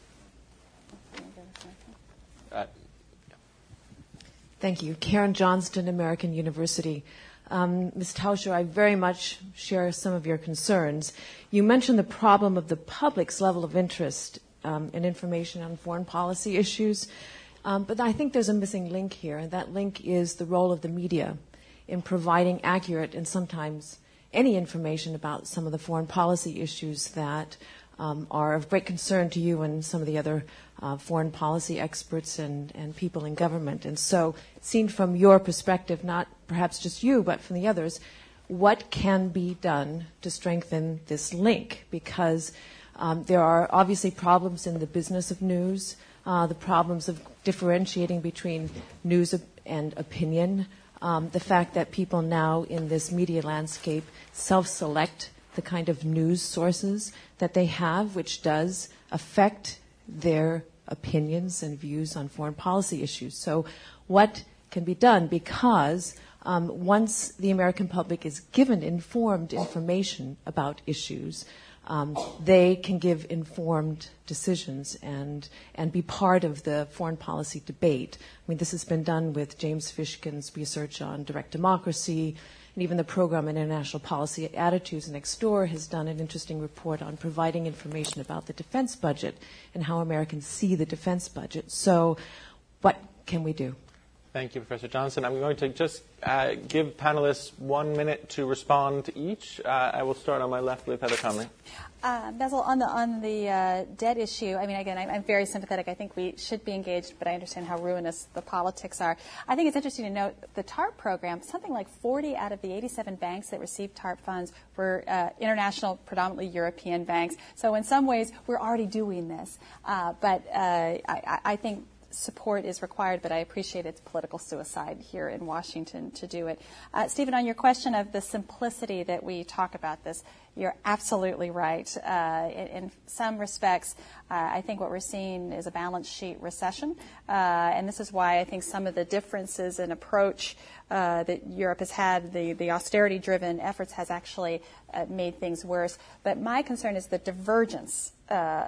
D: Uh,
J: Thank you. Karen Johnston, American University. Um, Miz Tauscher, I very much share some of your concerns. You mentioned the problem of the public's level of interest um, in information on foreign policy issues, um, but I think there's a missing link here, and that link is the role of the media in providing accurate and sometimes any information about some of the foreign policy issues that um, are of great concern to you and some of the other Uh, foreign policy experts and, and people in government. And so, seen from your perspective, not perhaps just you, but from the others, what can be done to strengthen this link? Because um, there are obviously problems in the business of news, uh, the problems of differentiating between news and opinion, um, the fact that people now in this media landscape self-select the kind of news sources that they have, which does affect their opinions and views on foreign policy issues. So what can be done? Because um, once the American public is given informed information about issues, um, they can give informed decisions and and be part of the foreign policy debate. I mean, this has been done with James Fishkin's research on direct democracy, and even the program on international policy attitudes next door has done an interesting report on providing information about the defense budget and how Americans see the defense budget. So what can we do?
D: Thank you, Professor Johnson. I'm going to just uh, give panelists one minute to respond each. Uh, I will start on my left with Heather Conley.
C: Uh, Basil, on the on the uh, debt issue, I mean, again, I'm, I'm very sympathetic. I think we should be engaged, but I understand how ruinous the politics are. I think it's interesting to note the TARP program, something like forty out of the eighty-seven banks that received TARP funds were uh, international, predominantly European banks. So in some ways, we're already doing this. Uh, but uh, I, I think support is required, but I appreciate its political suicide here in Washington to do it. Uh, Stephen, on your question of the simplicity that we talk about this, you're absolutely right. Uh, in, in some respects, uh, I think what we're seeing is a balance sheet recession, uh, and this is why I think some of the differences in approach uh, that Europe has had, the, the austerity-driven efforts, has actually uh, made things worse. But my concern is the divergence uh,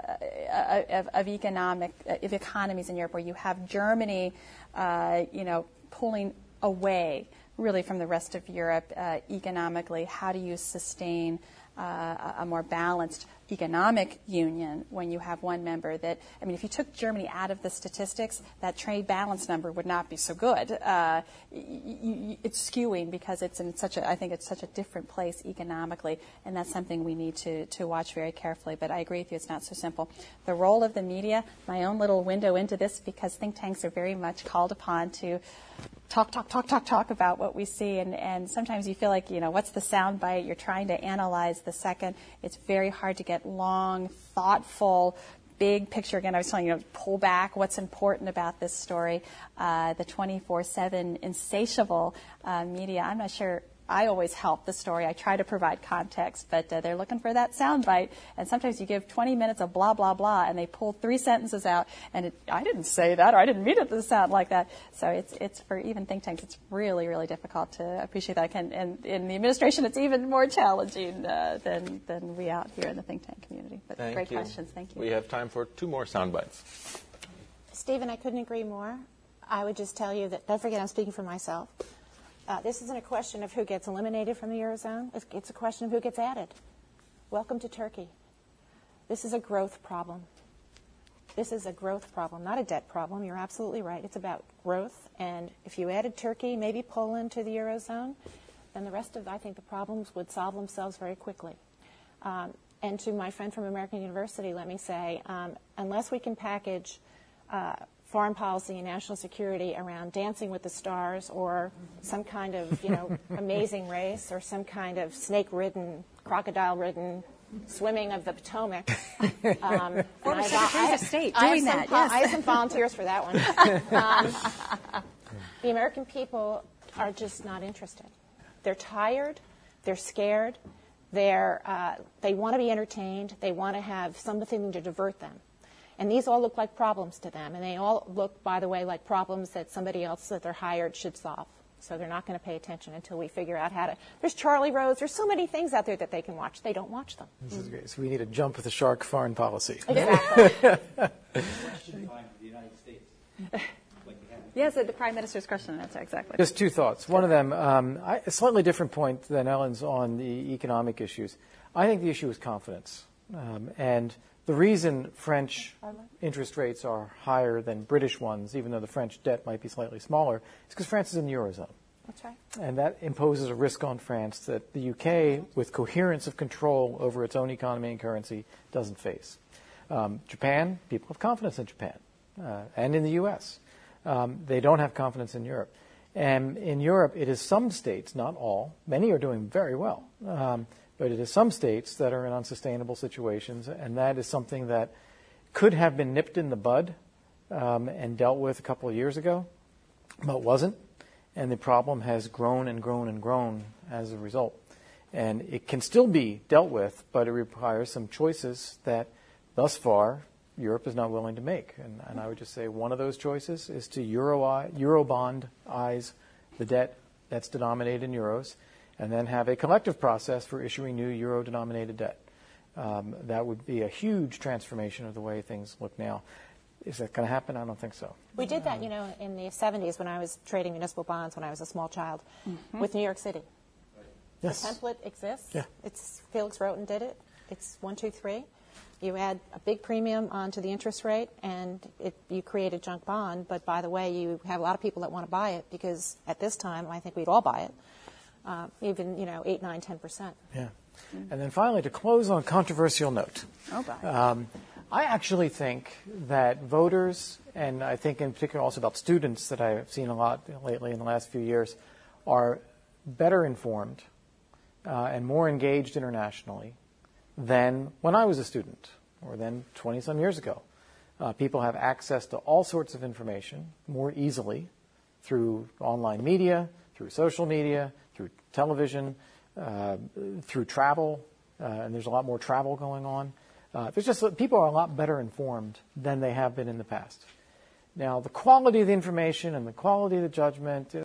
C: of, of economic of economies in Europe, where you have Germany, uh, you know, pulling away really from the rest of Europe uh, economically. How do you sustain Uh, a more balanced economic union when you have one member that, I mean, if you took Germany out of the statistics, that trade balance number would not be so good. Uh, y- y- it's skewing because it's in such a, I think it's such a different place economically, and that's something we need to, to watch very carefully. But I agree with you, it's not so simple. The role of the media, my own little window into this, because think tanks are very much called upon to talk, talk, talk, talk, talk about what we see, and, and sometimes you feel like, you know, what's the sound bite? You're trying to analyze the second. It's very hard to get long, thoughtful, big picture. Again, I was telling you, you know, pull back what's important about this story. Uh, the twenty-four seven insatiable uh, media, I'm not sure I always help the story. I try to provide context, but uh, they're looking for that soundbite. And sometimes you give twenty minutes of blah, blah, blah, and they pull three sentences out, and it, I didn't say that, or I didn't mean it to sound like that. So it's, it's for even think tanks, it's really, really difficult to appreciate that. And, and in the administration, it's even more challenging uh, than, than we out here in the think tank community. But
D: Thank
C: great
D: you.
C: questions. Thank you.
D: We have time for two more soundbites.
E: Stephen, I couldn't agree more. I would just tell you that, don't forget I'm speaking for myself. Uh, this isn't a question of who gets eliminated from the Eurozone. It's, it's a question of who gets added. Welcome to Turkey. This is a growth problem. This is a growth problem, not a debt problem. You're absolutely right. It's about growth. And if you added Turkey, maybe Poland to the Eurozone, then the rest of, I think, the problems would solve themselves very quickly. Um, and to my friend from American University, let me say, um, unless we can package uh, foreign policy and national security around Dancing with the Stars or some kind of, you know, amazing race or some kind of snake-ridden, crocodile-ridden swimming of the Potomac. Um,
C: Former
E: I,
C: Secretary
E: I,
C: of State
E: I
C: doing
E: have
C: that,
E: some,
C: yes.
E: I have some volunteers for that one. Um, the American people are just not interested. They're tired. They're scared. They're, uh, they want to be entertained. They want to have something to divert them. And these all look like problems to them. And they all look, by the way, like problems that somebody else that they're hired should solve. So they're not going to pay attention until we figure out how to. There's Charlie Rose. There's so many things out there that they can watch. They don't watch them.
B: This is great. So we need to jump with the shark foreign policy.
E: Exactly.
I: Question time for the United States.
C: Yes, the Prime Minister's question and answer, exactly.
B: Just two thoughts. One of them, um, I, a slightly different point than Ellen's on the economic issues. I think the issue is confidence. Um, and the reason French interest rates are higher than British ones, even though the French debt might be slightly smaller, is because France is in the Eurozone.
E: That's right.
B: And that imposes a risk on France that the U K, with coherence of control over its own economy and currency, doesn't face. Um, Japan, people have confidence in Japan, uh, and in the U S. Um, they don't have confidence in Europe. And in Europe, it is some states, not all, many are doing very well, um, but it is some states that are in unsustainable situations, and that is something that could have been nipped in the bud um, and dealt with a couple of years ago, but wasn't. And the problem has grown and grown and grown as a result. And it can still be dealt with, but it requires some choices that thus far Europe is not willing to make. And, and I would just say one of those choices is to Euro, Eurobond-ize the debt that's denominated in euros, and then have a collective process for issuing new euro-denominated debt. Um, that would be a huge transformation of the way things look now. Is that going to happen? I don't think so.
E: We did that, you know, in the seventies when I was trading municipal bonds when I was a small child mm-hmm. with New York City.
B: Yes.
E: The template exists.
B: Yeah.
E: It's Felix Roten did it. It's one, two, three. You add a big premium onto the interest rate, and it, you create a junk bond. But by the way, you have a lot of people that want to buy it because at this time, I think we'd all buy it, uh, even you know eight, nine, ten percent.
B: Yeah. Mm-hmm. And then finally, to close on a controversial note,
E: oh, boy.
B: Um, I actually think that voters, and I think in particular also about students that I've seen a lot lately in the last few years, are better informed uh, and more engaged internationally than when I was a student, or than twenty-some years ago. Uh, people have access to all sorts of information more easily through online media, through social media, through television, uh, through travel, uh, and there's a lot more travel going on. Uh, there's just people are a lot better informed than they have been in the past. Now, the quality of the information and the quality of the judgment